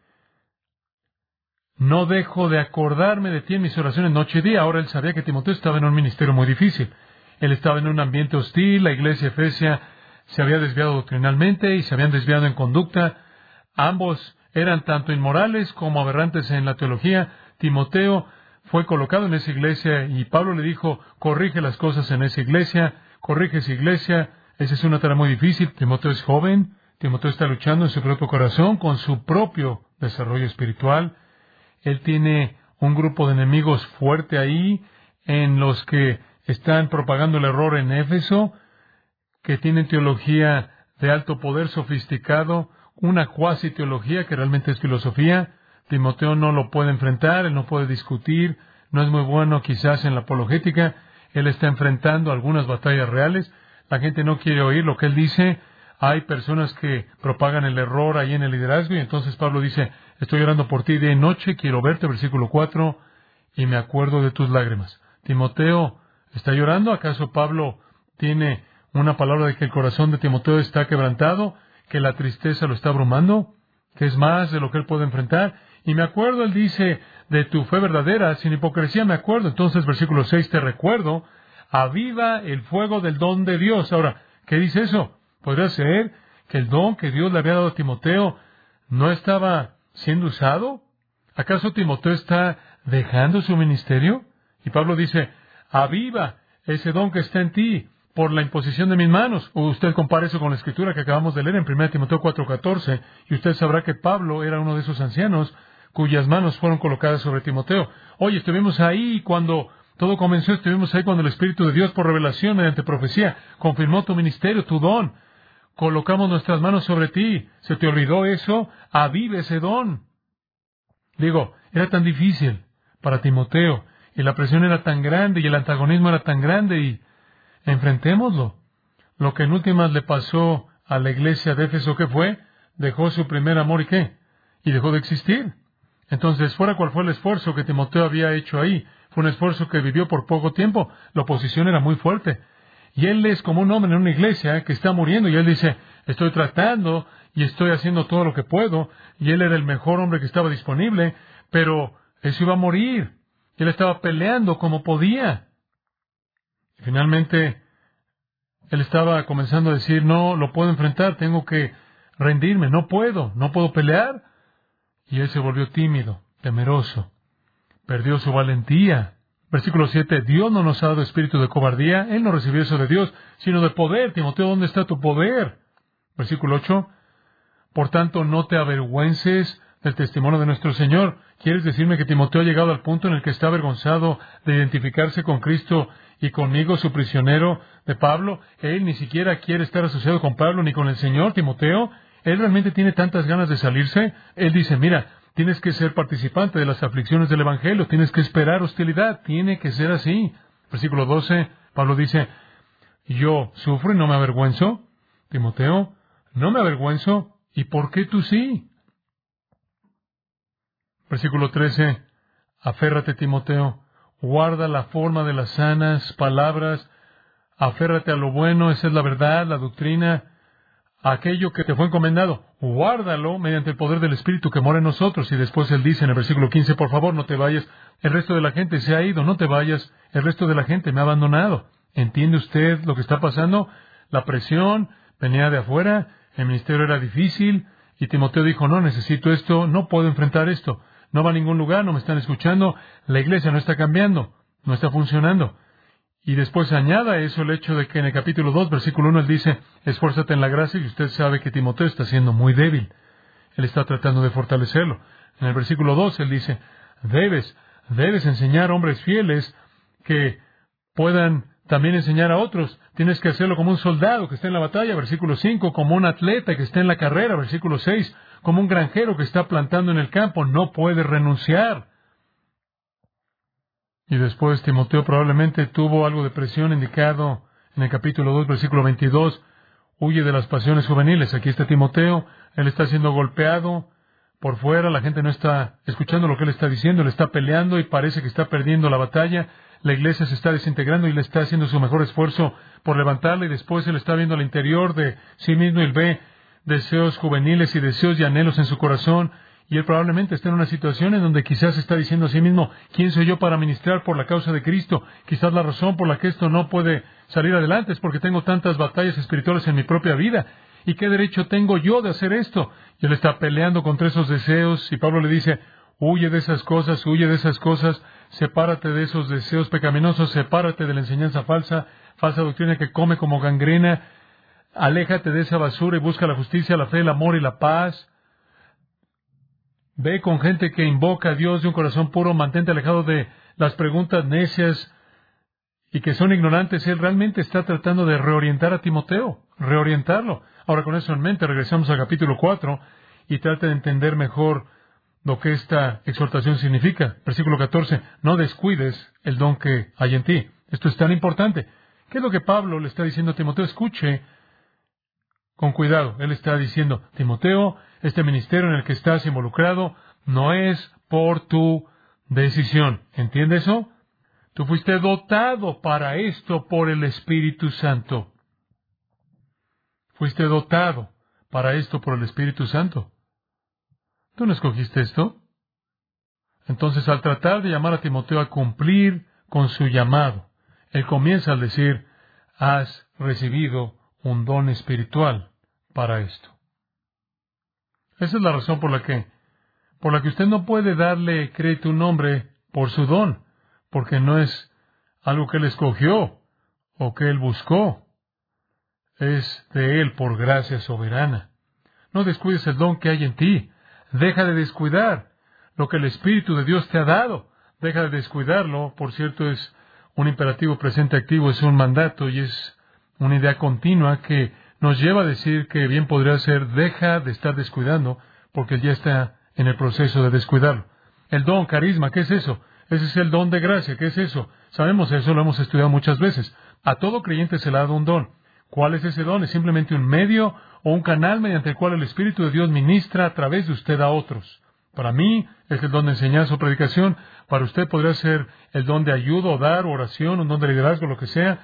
Speaker 2: no dejo de acordarme de ti en mis oraciones noche y día. Ahora él sabía que Timoteo estaba en un ministerio muy difícil. Él estaba en un ambiente hostil, la iglesia efesia se había desviado doctrinalmente y se habían desviado en conducta. Ambos eran tanto inmorales como aberrantes en la teología. Timoteo fue colocado en esa iglesia y Pablo le dijo, corrige las cosas en esa iglesia, corrige esa iglesia. Esa es una tarea muy difícil. Timoteo es joven, Timoteo está luchando en su propio corazón con su propio desarrollo espiritual. Él tiene un grupo de enemigos fuerte ahí, en los que están propagando el error en Éfeso, que tienen teología de alto poder sofisticado, una cuasi teología que realmente es filosofía. Timoteo no lo puede enfrentar, él no puede discutir, no es muy bueno quizás en la apologética, él está enfrentando algunas batallas reales, la gente no quiere oír lo que él dice, hay personas que propagan el error ahí en el liderazgo, y entonces Pablo dice, estoy orando por ti día y noche, quiero verte, versículo cuatro, y me acuerdo de tus lágrimas. Timoteo está llorando, ¿acaso Pablo tiene una palabra de que el corazón de Timoteo está quebrantado, que la tristeza lo está abrumando, que es más de lo que él puede enfrentar? Y me acuerdo, él dice, de tu fe verdadera, sin hipocresía me acuerdo. Entonces, versículo seis, te recuerdo, aviva el fuego del don de Dios. Ahora, ¿qué dice eso? ¿Podría ser que el don que Dios le había dado a Timoteo no estaba siendo usado? ¿Acaso Timoteo está dejando su ministerio? Y Pablo dice, aviva ese don que está en ti por la imposición de mis manos. O usted compara eso con la escritura que acabamos de leer en primera Timoteo cuatro catorce, y usted sabrá que Pablo era uno de esos ancianos cuyas manos fueron colocadas sobre Timoteo. Oye, estuvimos ahí cuando todo comenzó, estuvimos ahí cuando el Espíritu de Dios, por revelación, mediante profecía, confirmó tu ministerio, tu don. Colocamos nuestras manos sobre ti. ¿Se te olvidó eso? Avive ese don. Digo, era tan difícil para Timoteo, y la presión era tan grande, y el antagonismo era tan grande, y enfrentémoslo. Lo que en últimas le pasó a la iglesia de Éfeso, ¿qué fue? Dejó su primer amor, ¿y qué? Y dejó de existir. Entonces, fuera cual fue el esfuerzo que Timoteo había hecho ahí, fue un esfuerzo que vivió por poco tiempo. La oposición era muy fuerte. Y él es como un hombre en una iglesia que está muriendo, y él dice, estoy tratando, y estoy haciendo todo lo que puedo, y él era el mejor hombre que estaba disponible, pero eso iba a morir. Él estaba peleando como podía. Y finalmente, él estaba comenzando a decir, no, lo puedo enfrentar, tengo que rendirme, no puedo, no puedo pelear. Y él se volvió tímido, temeroso, perdió su valentía. Versículo siete, Dios no nos ha dado espíritu de cobardía, Él no recibió eso de Dios, sino de poder. Timoteo, ¿dónde está tu poder? Versículo ocho, por tanto, no te avergüences del testimonio de nuestro Señor. ¿Quieres decirme que Timoteo ha llegado al punto en el que está avergonzado de identificarse con Cristo y conmigo, su prisionero de Pablo? Él ni siquiera quiere estar asociado con Pablo ni con el Señor, Timoteo. Él realmente tiene tantas ganas de salirse. Él dice, mira, tienes que ser participante de las aflicciones del Evangelio, tienes que esperar hostilidad, tiene que ser así. Versículo doce, Pablo dice, yo sufro y no me avergüenzo. Timoteo, no me avergüenzo. ¿Y por qué tú sí? Versículo trece, aférrate, Timoteo, guarda la forma de las sanas palabras, aférrate a lo bueno, esa es la verdad, la doctrina, aquello que te fue encomendado, guárdalo mediante el poder del Espíritu que mora en nosotros. Y después él dice en el versículo quince, por favor, no te vayas, el resto de la gente se ha ido, no te vayas, el resto de la gente me ha abandonado. ¿Entiende usted lo que está pasando? La presión venía de afuera, el ministerio era difícil, y Timoteo dijo, no, necesito esto, no puedo enfrentar esto, no va a ningún lugar, no me están escuchando, la iglesia no está cambiando, no está funcionando. Y después añada a eso el hecho de que en el capítulo dos, versículo uno, él dice, esfuérzate en la gracia, y usted sabe que Timoteo está siendo muy débil. Él está tratando de fortalecerlo. En el versículo dos, él dice, debes, debes enseñar a hombres fieles que puedan también enseñar a otros. Tienes que hacerlo como un soldado que está en la batalla, versículo cinco, como un atleta que está en la carrera, versículo seis, como un granjero que está plantando en el campo, no puede renunciar. Y después Timoteo probablemente tuvo algo de presión indicado en el capítulo dos, versículo veintidós. Huye de las pasiones juveniles. Aquí está Timoteo. Él está siendo golpeado por fuera. La gente no está escuchando lo que él está diciendo. Él está peleando y parece que está perdiendo la batalla. La iglesia se está desintegrando y él está haciendo su mejor esfuerzo por levantarla. Y después él está viendo al interior de sí mismo y él ve deseos juveniles y deseos y anhelos en su corazón. Y él probablemente está en una situación en donde quizás está diciendo a sí mismo, ¿quién soy yo para ministrar por la causa de Cristo? Quizás la razón por la que esto no puede salir adelante es porque tengo tantas batallas espirituales en mi propia vida. ¿Y qué derecho tengo yo de hacer esto? Y él está peleando contra esos deseos y Pablo le dice, huye de esas cosas, huye de esas cosas, sepárate de esos deseos pecaminosos, sepárate de la enseñanza falsa, falsa doctrina que come como gangrena, aléjate de esa basura y busca la justicia, la fe, el amor y la paz. Ve con gente que invoca a Dios de un corazón puro, mantente alejado de las preguntas necias y que son ignorantes. Él realmente está tratando de reorientar a Timoteo, reorientarlo. Ahora, con eso en mente, regresamos al capítulo cuatro y trate de entender mejor lo que esta exhortación significa. Versículo catorce, no descuides el don que hay en ti. Esto es tan importante. ¿Qué es lo que Pablo le está diciendo a Timoteo? Escuche con cuidado. Él está diciendo, Timoteo, este ministerio en el que estás involucrado no es por tu decisión. ¿Entiende eso? Tú fuiste dotado para esto por el Espíritu Santo. Fuiste dotado para esto por el Espíritu Santo. ¿Tú no escogiste esto? Entonces, al tratar de llamar a Timoteo a cumplir con su llamado, él comienza al decir, has recibido un don espiritual para esto. Esa es la razón por la que, por la que usted no puede darle crédito a un hombre por su don, porque no es algo que él escogió o que él buscó. Es de él por gracia soberana. No descuides el don que hay en ti. Deja de descuidar lo que el Espíritu de Dios te ha dado. Deja de descuidarlo. Por cierto, es un imperativo presente activo, es un mandato y es una idea continua que nos lleva a decir que bien podría ser, deja de estar descuidando, porque ya está en el proceso de descuidarlo. El don, carisma, ¿qué es eso? Ese es el don de gracia, ¿qué es eso? Sabemos eso, lo hemos estudiado muchas veces. A todo creyente se le ha dado un don. ¿Cuál es ese don? Es simplemente un medio o un canal mediante el cual el Espíritu de Dios ministra a través de usted a otros. Para mí es el don de enseñanza o predicación. Para usted podría ser el don de ayuda o dar, oración, un don de liderazgo, lo que sea.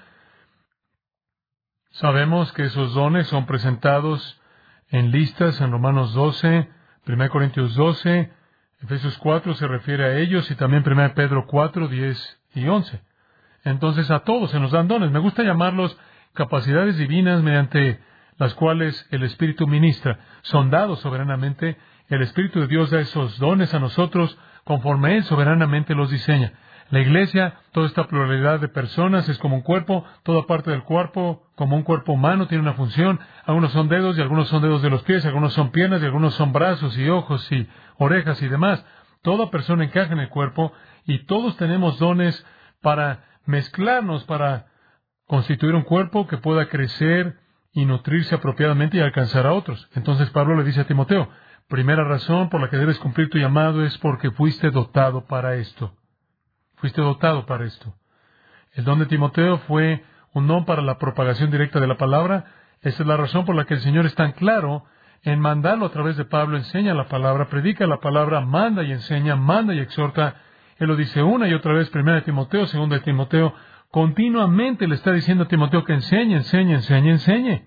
Speaker 2: Sabemos que esos dones son presentados en listas en Romanos doce, primera Corintios doce, Efesios cuatro se refiere a ellos y también primera Pedro cuatro, diez y once. Entonces a todos se nos dan dones. Me gusta llamarlos capacidades divinas mediante las cuales el Espíritu ministra. Son dados soberanamente. El Espíritu de Dios da esos dones a nosotros conforme Él soberanamente los diseña. La Iglesia, toda esta pluralidad de personas, es como un cuerpo. Toda parte del cuerpo, como un cuerpo humano, tiene una función. Algunos son dedos y algunos son dedos de los pies, algunos son piernas y algunos son brazos y ojos y orejas y demás. Toda persona encaja en el cuerpo y todos tenemos dones para mezclarnos, para constituir un cuerpo que pueda crecer y nutrirse apropiadamente y alcanzar a otros. Entonces Pablo le dice a Timoteo, primera razón por la que debes cumplir tu llamado es porque fuiste dotado para esto. Fuiste dotado para esto. El don de Timoteo fue un don para la propagación directa de la palabra. Esa es la razón por la que el Señor es tan claro en mandarlo a través de Pablo. Enseña la palabra, predica la palabra, manda y enseña, manda y exhorta. Él lo dice una y otra vez, primera de Timoteo, segunda de Timoteo. Continuamente le está diciendo a Timoteo que enseñe, enseñe, enseñe, enseñe.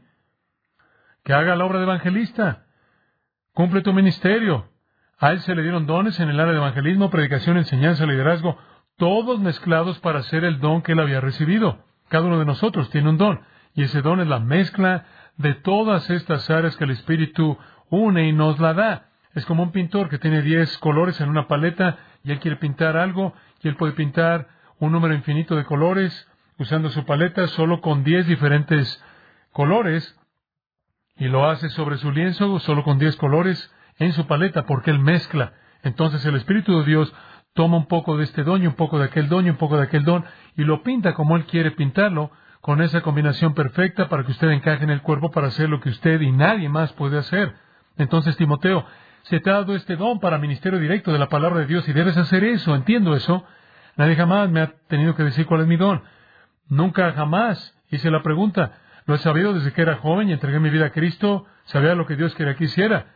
Speaker 2: Que haga la obra de evangelista. Cumple tu ministerio. A él se le dieron dones en el área de evangelismo, predicación, enseñanza, liderazgo, todos mezclados para hacer el don que él había recibido. Cada uno de nosotros tiene un don, y ese don es la mezcla de todas estas áreas que el Espíritu une y nos la da. Es como un pintor que tiene diez colores en una paleta, y él quiere pintar algo, y él puede pintar un número infinito de colores, usando su paleta solo con diez diferentes colores, y lo hace sobre su lienzo solo con diez colores en su paleta, porque él mezcla. Entonces el Espíritu de Dios toma un poco de este don y un poco de aquel don y un poco de aquel don y lo pinta como Él quiere pintarlo, con esa combinación perfecta para que usted encaje en el cuerpo para hacer lo que usted y nadie más puede hacer. Entonces, Timoteo, se te ha dado este don para ministerio directo de la palabra de Dios y debes hacer eso. Entiendo eso. Nadie jamás me ha tenido que decir cuál es mi don. Nunca jamás hice la pregunta. Lo he sabido desde que era joven y entregué mi vida a Cristo. Sabía lo que Dios quería que hiciera.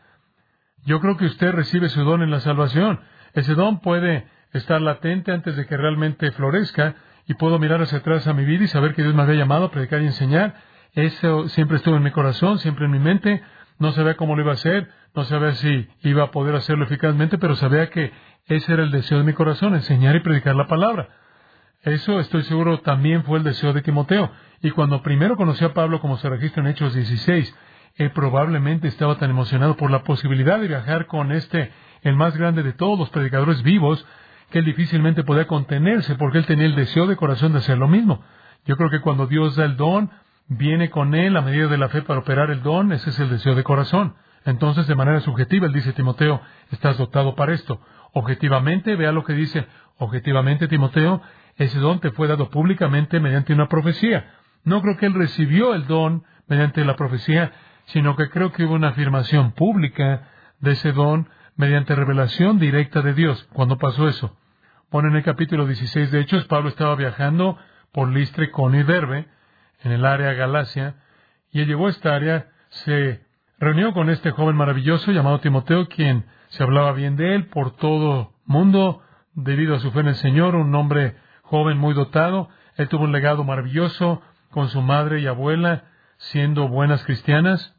Speaker 2: Yo creo que usted recibe su don en la salvación. Ese don puede estar latente antes de que realmente florezca y puedo mirar hacia atrás a mi vida y saber que Dios me había llamado a predicar y enseñar. Eso siempre estuvo en mi corazón, siempre en mi mente. No sabía cómo lo iba a hacer, no sabía si iba a poder hacerlo eficazmente, pero sabía que ese era el deseo de mi corazón, enseñar y predicar la palabra. Eso, estoy seguro, también fue el deseo de Timoteo. Y cuando primero conoció a Pablo, como se registra en Hechos dieciséis, él probablemente estaba tan emocionado por la posibilidad de viajar con este, el más grande de todos los predicadores vivos, que él difícilmente podía contenerse, porque él tenía el deseo de corazón de hacer lo mismo. Yo creo que cuando Dios da el don, viene con él a medida de la fe para operar el don. Ese es el deseo de corazón. Entonces, de manera subjetiva, él dice, Timoteo, estás dotado para esto. Objetivamente, vea lo que dice. Objetivamente, Timoteo, ese don te fue dado públicamente mediante una profecía. No creo que él recibió el don mediante la profecía, sino que creo que hubo una afirmación pública de ese don mediante revelación directa de Dios. ¿Cuándo pasó eso? Bueno, en el capítulo dieciséis de Hechos, Pablo estaba viajando por Listra, Iconio y Derbe, en el área Galacia, y él llegó a esta área, se reunió con este joven maravilloso llamado Timoteo, quien se hablaba bien de él por todo mundo, debido a su fe en el Señor, un hombre joven muy dotado. Él tuvo un legado maravilloso con su madre y abuela, siendo buenas cristianas.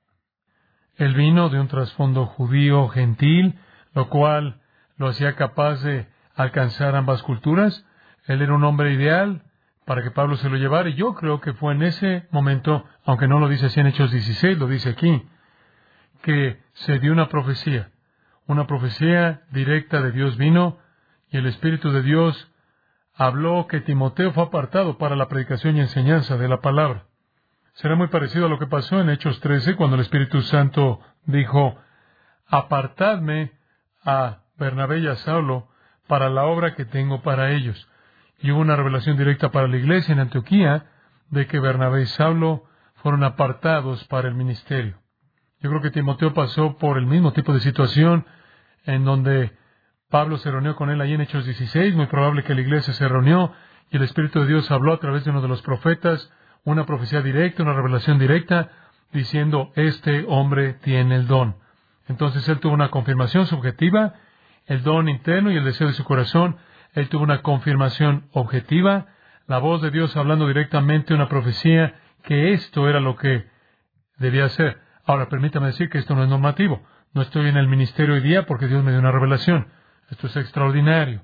Speaker 2: Él vino de un trasfondo judío gentil, lo cual lo hacía capaz de alcanzar ambas culturas. Él era un hombre ideal para que Pablo se lo llevara, y yo creo que fue en ese momento, aunque no lo dice así en Hechos dieciséis, lo dice aquí, que se dio una profecía. Una profecía directa de Dios vino, y el Espíritu de Dios habló que Timoteo fue apartado para la predicación y enseñanza de la palabra. Será muy parecido a lo que pasó en Hechos trece, cuando el Espíritu Santo dijo, apartadme a Bernabé y a Saulo para la obra que tengo para ellos. Y hubo una revelación directa para la iglesia en Antioquía de que Bernabé y Saulo fueron apartados para el ministerio. Yo creo que Timoteo pasó por el mismo tipo de situación en donde Pablo se reunió con él ahí en Hechos dieciséis. Muy probable que la iglesia se reunió y el Espíritu de Dios habló a través de uno de los profetas, una profecía directa, una revelación directa, diciendo, este hombre tiene el don. Entonces él tuvo una confirmación subjetiva, el don interno y el deseo de su corazón. Él tuvo una confirmación objetiva, la voz de Dios hablando directamente una profecía, que esto era lo que debía hacer. Ahora, permítame decir que esto no es normativo. No estoy en el ministerio hoy día porque Dios me dio una revelación. Esto es extraordinario.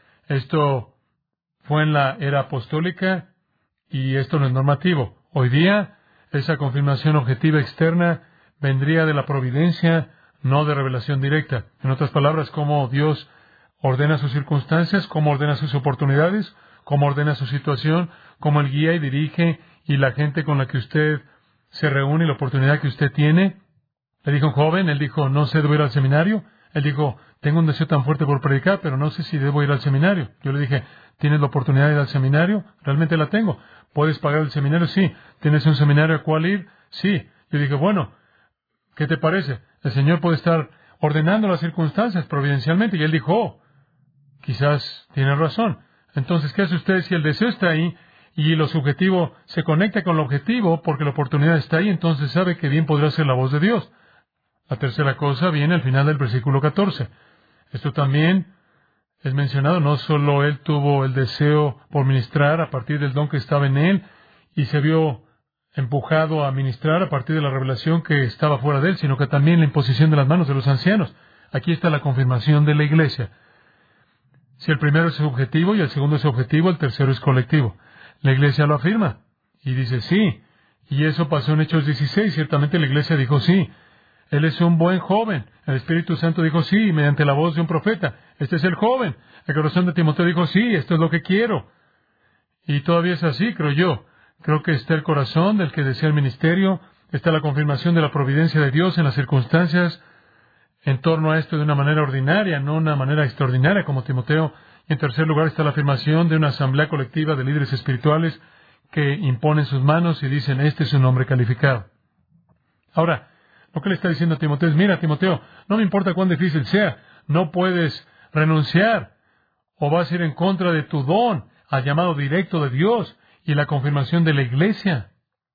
Speaker 2: Esto fue en la era apostólica y esto no es normativo. Hoy día, esa confirmación objetiva externa vendría de la providencia, no de revelación directa. En otras palabras, cómo Dios ordena sus circunstancias, cómo ordena sus oportunidades, cómo ordena su situación, cómo Él guía y dirige, y la gente con la que usted se reúne y la oportunidad que usted tiene. Le dijo un joven, él dijo, no sé, ¿debo ir al seminario? Él dijo, tengo un deseo tan fuerte por predicar, pero no sé si debo ir al seminario. Yo le dije, ¿tienes la oportunidad de ir al seminario? Realmente la tengo. ¿Puedes pagar el seminario? Sí. ¿Tienes un seminario al cual ir? Sí. Yo dije, bueno, ¿qué te parece? El Señor puede estar ordenando las circunstancias providencialmente. Y él dijo, oh, quizás tiene razón. Entonces, ¿qué hace usted si el deseo está ahí y lo subjetivo se conecta con lo objetivo porque la oportunidad está ahí? Entonces sabe que bien podrá ser la voz de Dios. La tercera cosa viene al final del versículo catorce. Esto también es mencionado. No solo él tuvo el deseo por ministrar a partir del don que estaba en él y se vio empujado a ministrar a partir de la revelación que estaba fuera de él, sino que también la imposición de las manos de los ancianos. Aquí está la confirmación de la iglesia. Si el primero es subjetivo y el segundo es objetivo, el tercero es colectivo. La iglesia lo afirma y dice sí. Y eso pasó en Hechos dieciséis. Ciertamente la iglesia dijo sí. Él es un buen joven. El Espíritu Santo dijo sí, mediante la voz de un profeta. Este es el joven. El corazón de Timoteo dijo sí, esto es lo que quiero. Y todavía es así, creo yo. Creo que está el corazón del que desea el ministerio. Está la confirmación de la providencia de Dios en las circunstancias en torno a esto de una manera ordinaria, no una manera extraordinaria como Timoteo. Y en tercer lugar está la afirmación de una asamblea colectiva de líderes espirituales que imponen sus manos y dicen, este es un hombre calificado. Ahora, lo que le está diciendo a Timoteo es, mira, Timoteo, no me importa cuán difícil sea, no puedes renunciar o vas a ir en contra de tu don al llamado directo de Dios y la confirmación de la iglesia.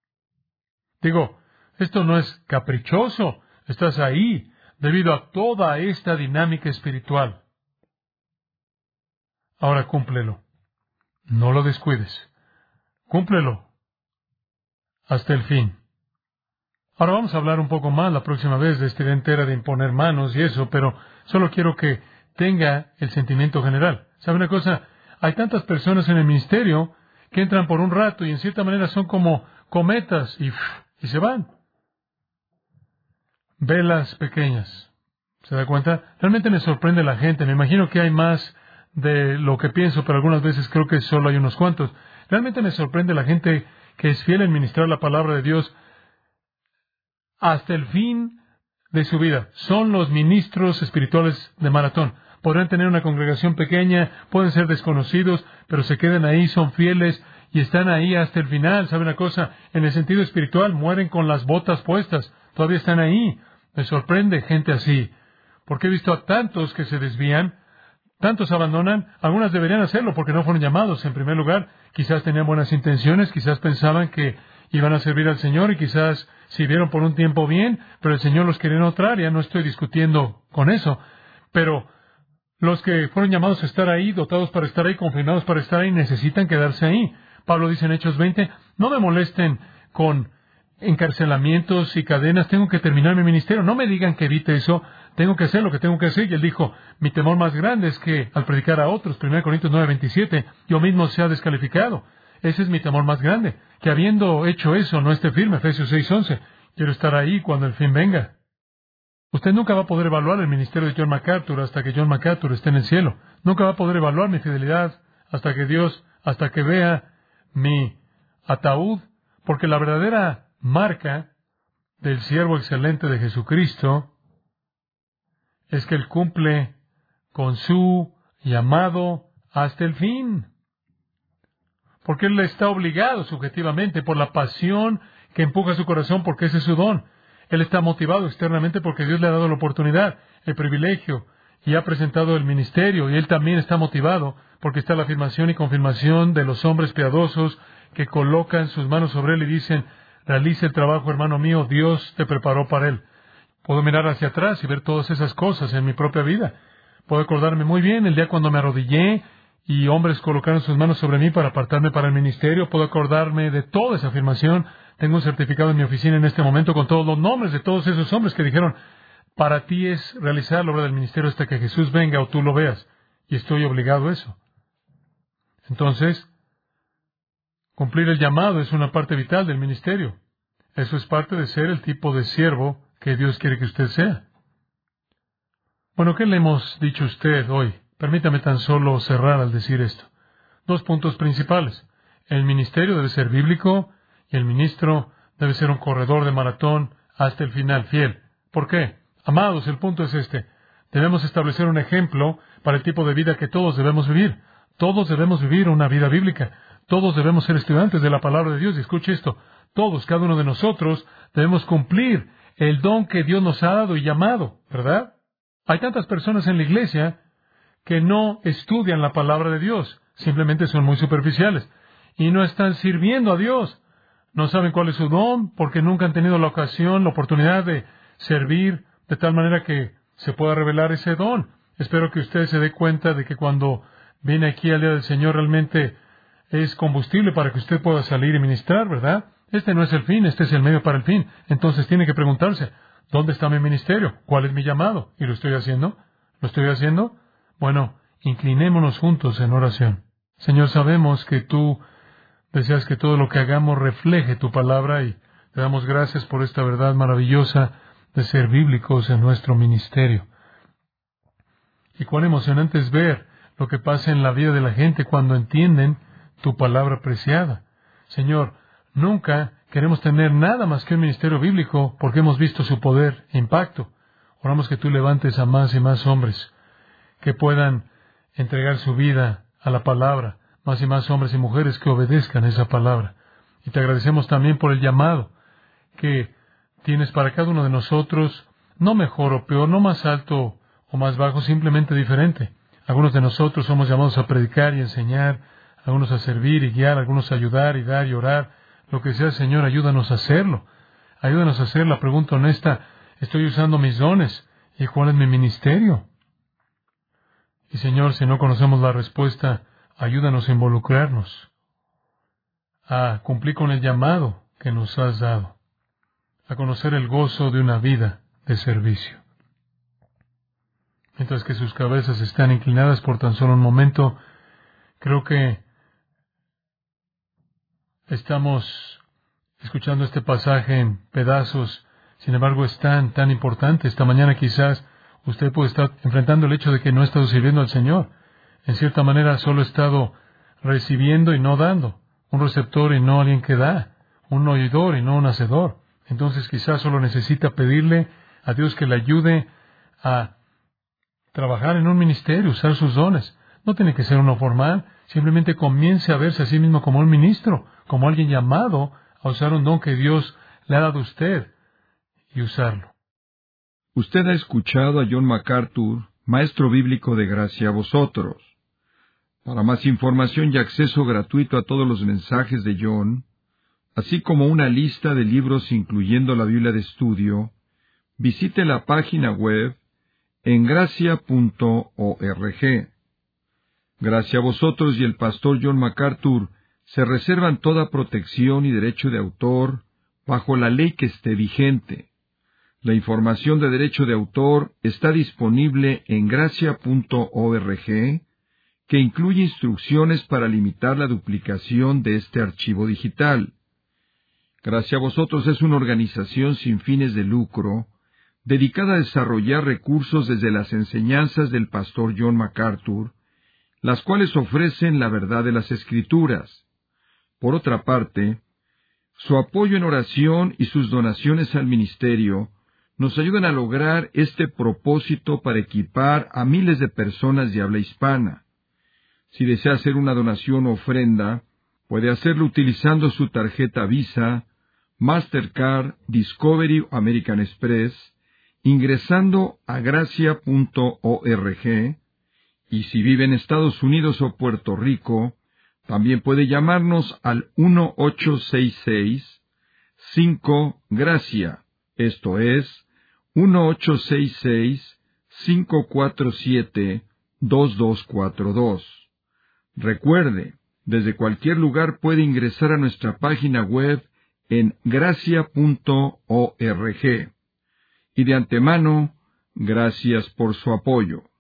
Speaker 2: Digo, esto no es caprichoso, estás ahí debido a toda esta dinámica espiritual. Ahora cúmplelo. No lo descuides. Cúmplelo hasta el fin. Ahora vamos a hablar un poco más la próxima vez de esta idea entera de imponer manos y eso, pero solo quiero que tenga el sentimiento general. ¿Sabe una cosa? Hay tantas personas en el ministerio que entran por un rato y en cierta manera son como cometas y, y se van. Velas pequeñas. ¿Se da cuenta? Realmente me sorprende la gente. Me imagino que hay más de lo que pienso, pero algunas veces creo que solo hay unos cuantos. Realmente me sorprende la gente que es fiel en ministrar la palabra de Dios hasta el fin de su vida. Son los ministros espirituales de maratón. Podrán tener una congregación pequeña, pueden ser desconocidos, pero se quedan ahí, son fieles y están ahí hasta el final. ¿Sabe una cosa? En el sentido espiritual, mueren con las botas puestas. Todavía están ahí. Me sorprende gente así, porque he visto a tantos que se desvían, tantos abandonan. Algunas deberían hacerlo porque no fueron llamados. En primer lugar, quizás tenían buenas intenciones, quizás pensaban que iban a servir al Señor y quizás sirvieron por un tiempo bien, pero el Señor los quería en otra área. No estoy discutiendo con eso, pero los que fueron llamados a estar ahí, dotados para estar ahí, confirmados para estar ahí, necesitan quedarse ahí. Pablo dice en Hechos veinte, no me molesten con encarcelamientos y cadenas, tengo que terminar mi ministerio. No me digan que evite eso, tengo que hacer lo que tengo que hacer. Y él dijo, mi temor más grande es que al predicar a otros, primera Corintios nueve veintisiete, yo mismo sea descalificado. Ese es mi temor más grande, que habiendo hecho eso no esté firme. Efesios seis once, quiero estar ahí cuando el fin venga. Usted nunca va a poder evaluar el ministerio de John MacArthur hasta que John MacArthur esté en el cielo. Nunca va a poder evaluar mi fidelidad hasta que Dios, hasta que vea mi ataúd, porque la verdadera marca del siervo excelente de Jesucristo es que Él cumple con su llamado hasta el fin. Porque Él está obligado subjetivamente por la pasión que empuja su corazón, porque ese es su don. Él está motivado externamente porque Dios le ha dado la oportunidad, el privilegio, y ha presentado el ministerio, y Él también está motivado porque está la afirmación y confirmación de los hombres piadosos que colocan sus manos sobre Él y dicen, realice el trabajo, hermano mío, Dios te preparó para Él. Puedo mirar hacia atrás y ver todas esas cosas en mi propia vida. Puedo acordarme muy bien el día cuando me arrodillé y hombres colocaron sus manos sobre mí para apartarme para el ministerio. Puedo acordarme de toda esa afirmación. Tengo un certificado en mi oficina en este momento con todos los nombres de todos esos hombres que dijeron, para ti es realizar la obra del ministerio hasta que Jesús venga o tú lo veas. Y estoy obligado a eso. Entonces, cumplir el llamado es una parte vital del ministerio. Eso es parte de ser el tipo de siervo que Dios quiere que usted sea. Bueno, ¿qué le hemos dicho a usted hoy? Permítame tan solo cerrar al decir esto. Dos puntos principales. El ministerio debe ser bíblico y el ministro debe ser un corredor de maratón hasta el final, fiel. ¿Por qué? Amados, el punto es este. Debemos establecer un ejemplo para el tipo de vida que todos debemos vivir. Todos debemos vivir una vida bíblica. Todos debemos ser estudiantes de la palabra de Dios. Y escuche esto. Todos, cada uno de nosotros, debemos cumplir el don que Dios nos ha dado y llamado, ¿verdad? Hay tantas personas en la iglesia que no estudian la palabra de Dios. Simplemente son muy superficiales. Y no están sirviendo a Dios. No saben cuál es su don porque nunca han tenido la ocasión, la oportunidad de servir de tal manera que se pueda revelar ese don. Espero que usted se dé cuenta de que cuando viene aquí al día del Señor realmente es combustible para que usted pueda salir y ministrar, ¿verdad? Este no es el fin, este es el medio para el fin. Entonces tiene que preguntarse, ¿dónde está mi ministerio? ¿Cuál es mi llamado? ¿Y lo estoy haciendo? ¿Lo estoy haciendo? Bueno, inclinémonos juntos en oración. Señor, sabemos que Tú deseas que todo lo que hagamos refleje Tu palabra y te damos gracias por esta verdad maravillosa de ser bíblicos en nuestro ministerio. Y cuán emocionante es ver lo que pasa en la vida de la gente cuando entienden Tu palabra preciada. Señor, nunca queremos tener nada más que un ministerio bíblico porque hemos visto su poder e impacto. Oramos que Tú levantes a más y más hombres que puedan entregar su vida a la palabra, más y más hombres y mujeres que obedezcan esa palabra. Y te agradecemos también por el llamado que tienes para cada uno de nosotros, no mejor o peor, no más alto o más bajo, simplemente diferente. Algunos de nosotros somos llamados a predicar y enseñar, algunos a servir y guiar, algunos a ayudar y dar y orar. Lo que sea, Señor, ayúdanos a hacerlo. Ayúdanos a hacer la pregunta honesta, ¿estoy usando mis dones? ¿Y cuál es mi ministerio? Y, Señor, si no conocemos la respuesta, ayúdanos a involucrarnos, a cumplir con el llamado que nos has dado, a conocer el gozo de una vida de servicio. Mientras que sus cabezas están inclinadas por tan solo un momento, creo que estamos escuchando este pasaje en pedazos. Sin embargo, es tan, tan importante. Esta mañana quizás usted puede estar enfrentando el hecho de que no ha estado sirviendo al Señor. En cierta manera, solo ha estado recibiendo y no dando. Un receptor y no alguien que da. Un oidor y no un hacedor. Entonces quizás solo necesita pedirle a Dios que le ayude a trabajar en un ministerio, usar sus dones. No tiene que ser uno formal. Simplemente comience a verse a sí mismo como un ministro, como alguien llamado a usar un don que Dios le ha dado a usted y usarlo.
Speaker 1: Usted ha escuchado a John MacArthur, maestro bíblico de Gracia a Vosotros. Para más información y acceso gratuito a todos los mensajes de John, así como una lista de libros incluyendo la Biblia de estudio, visite la página web en gracia punto org. Gracia a Vosotros y el pastor John MacArthur se reservan toda protección y derecho de autor bajo la ley que esté vigente. La información de derecho de autor está disponible en gracia punto org, que incluye instrucciones para limitar la duplicación de este archivo digital. Gracia a Vosotros es una organización sin fines de lucro, dedicada a desarrollar recursos desde las enseñanzas del pastor John MacArthur, las cuales ofrecen la verdad de las Escrituras. Por otra parte, su apoyo en oración y sus donaciones al ministerio nos ayudan a lograr este propósito para equipar a miles de personas de habla hispana. Si desea hacer una donación o ofrenda, puede hacerlo utilizando su tarjeta Visa, Mastercard, Discovery o American Express, ingresando a gracia punto org, y si vive en Estados Unidos o Puerto Rico, también puede llamarnos al uno ocho seis seis cinco gracia, esto es, uno ocho seis seis cinco cuatro siete dos dos cuatro dos. Recuerde, desde cualquier lugar puede ingresar a nuestra página web en gracia punto org. Y de antemano, gracias por su apoyo.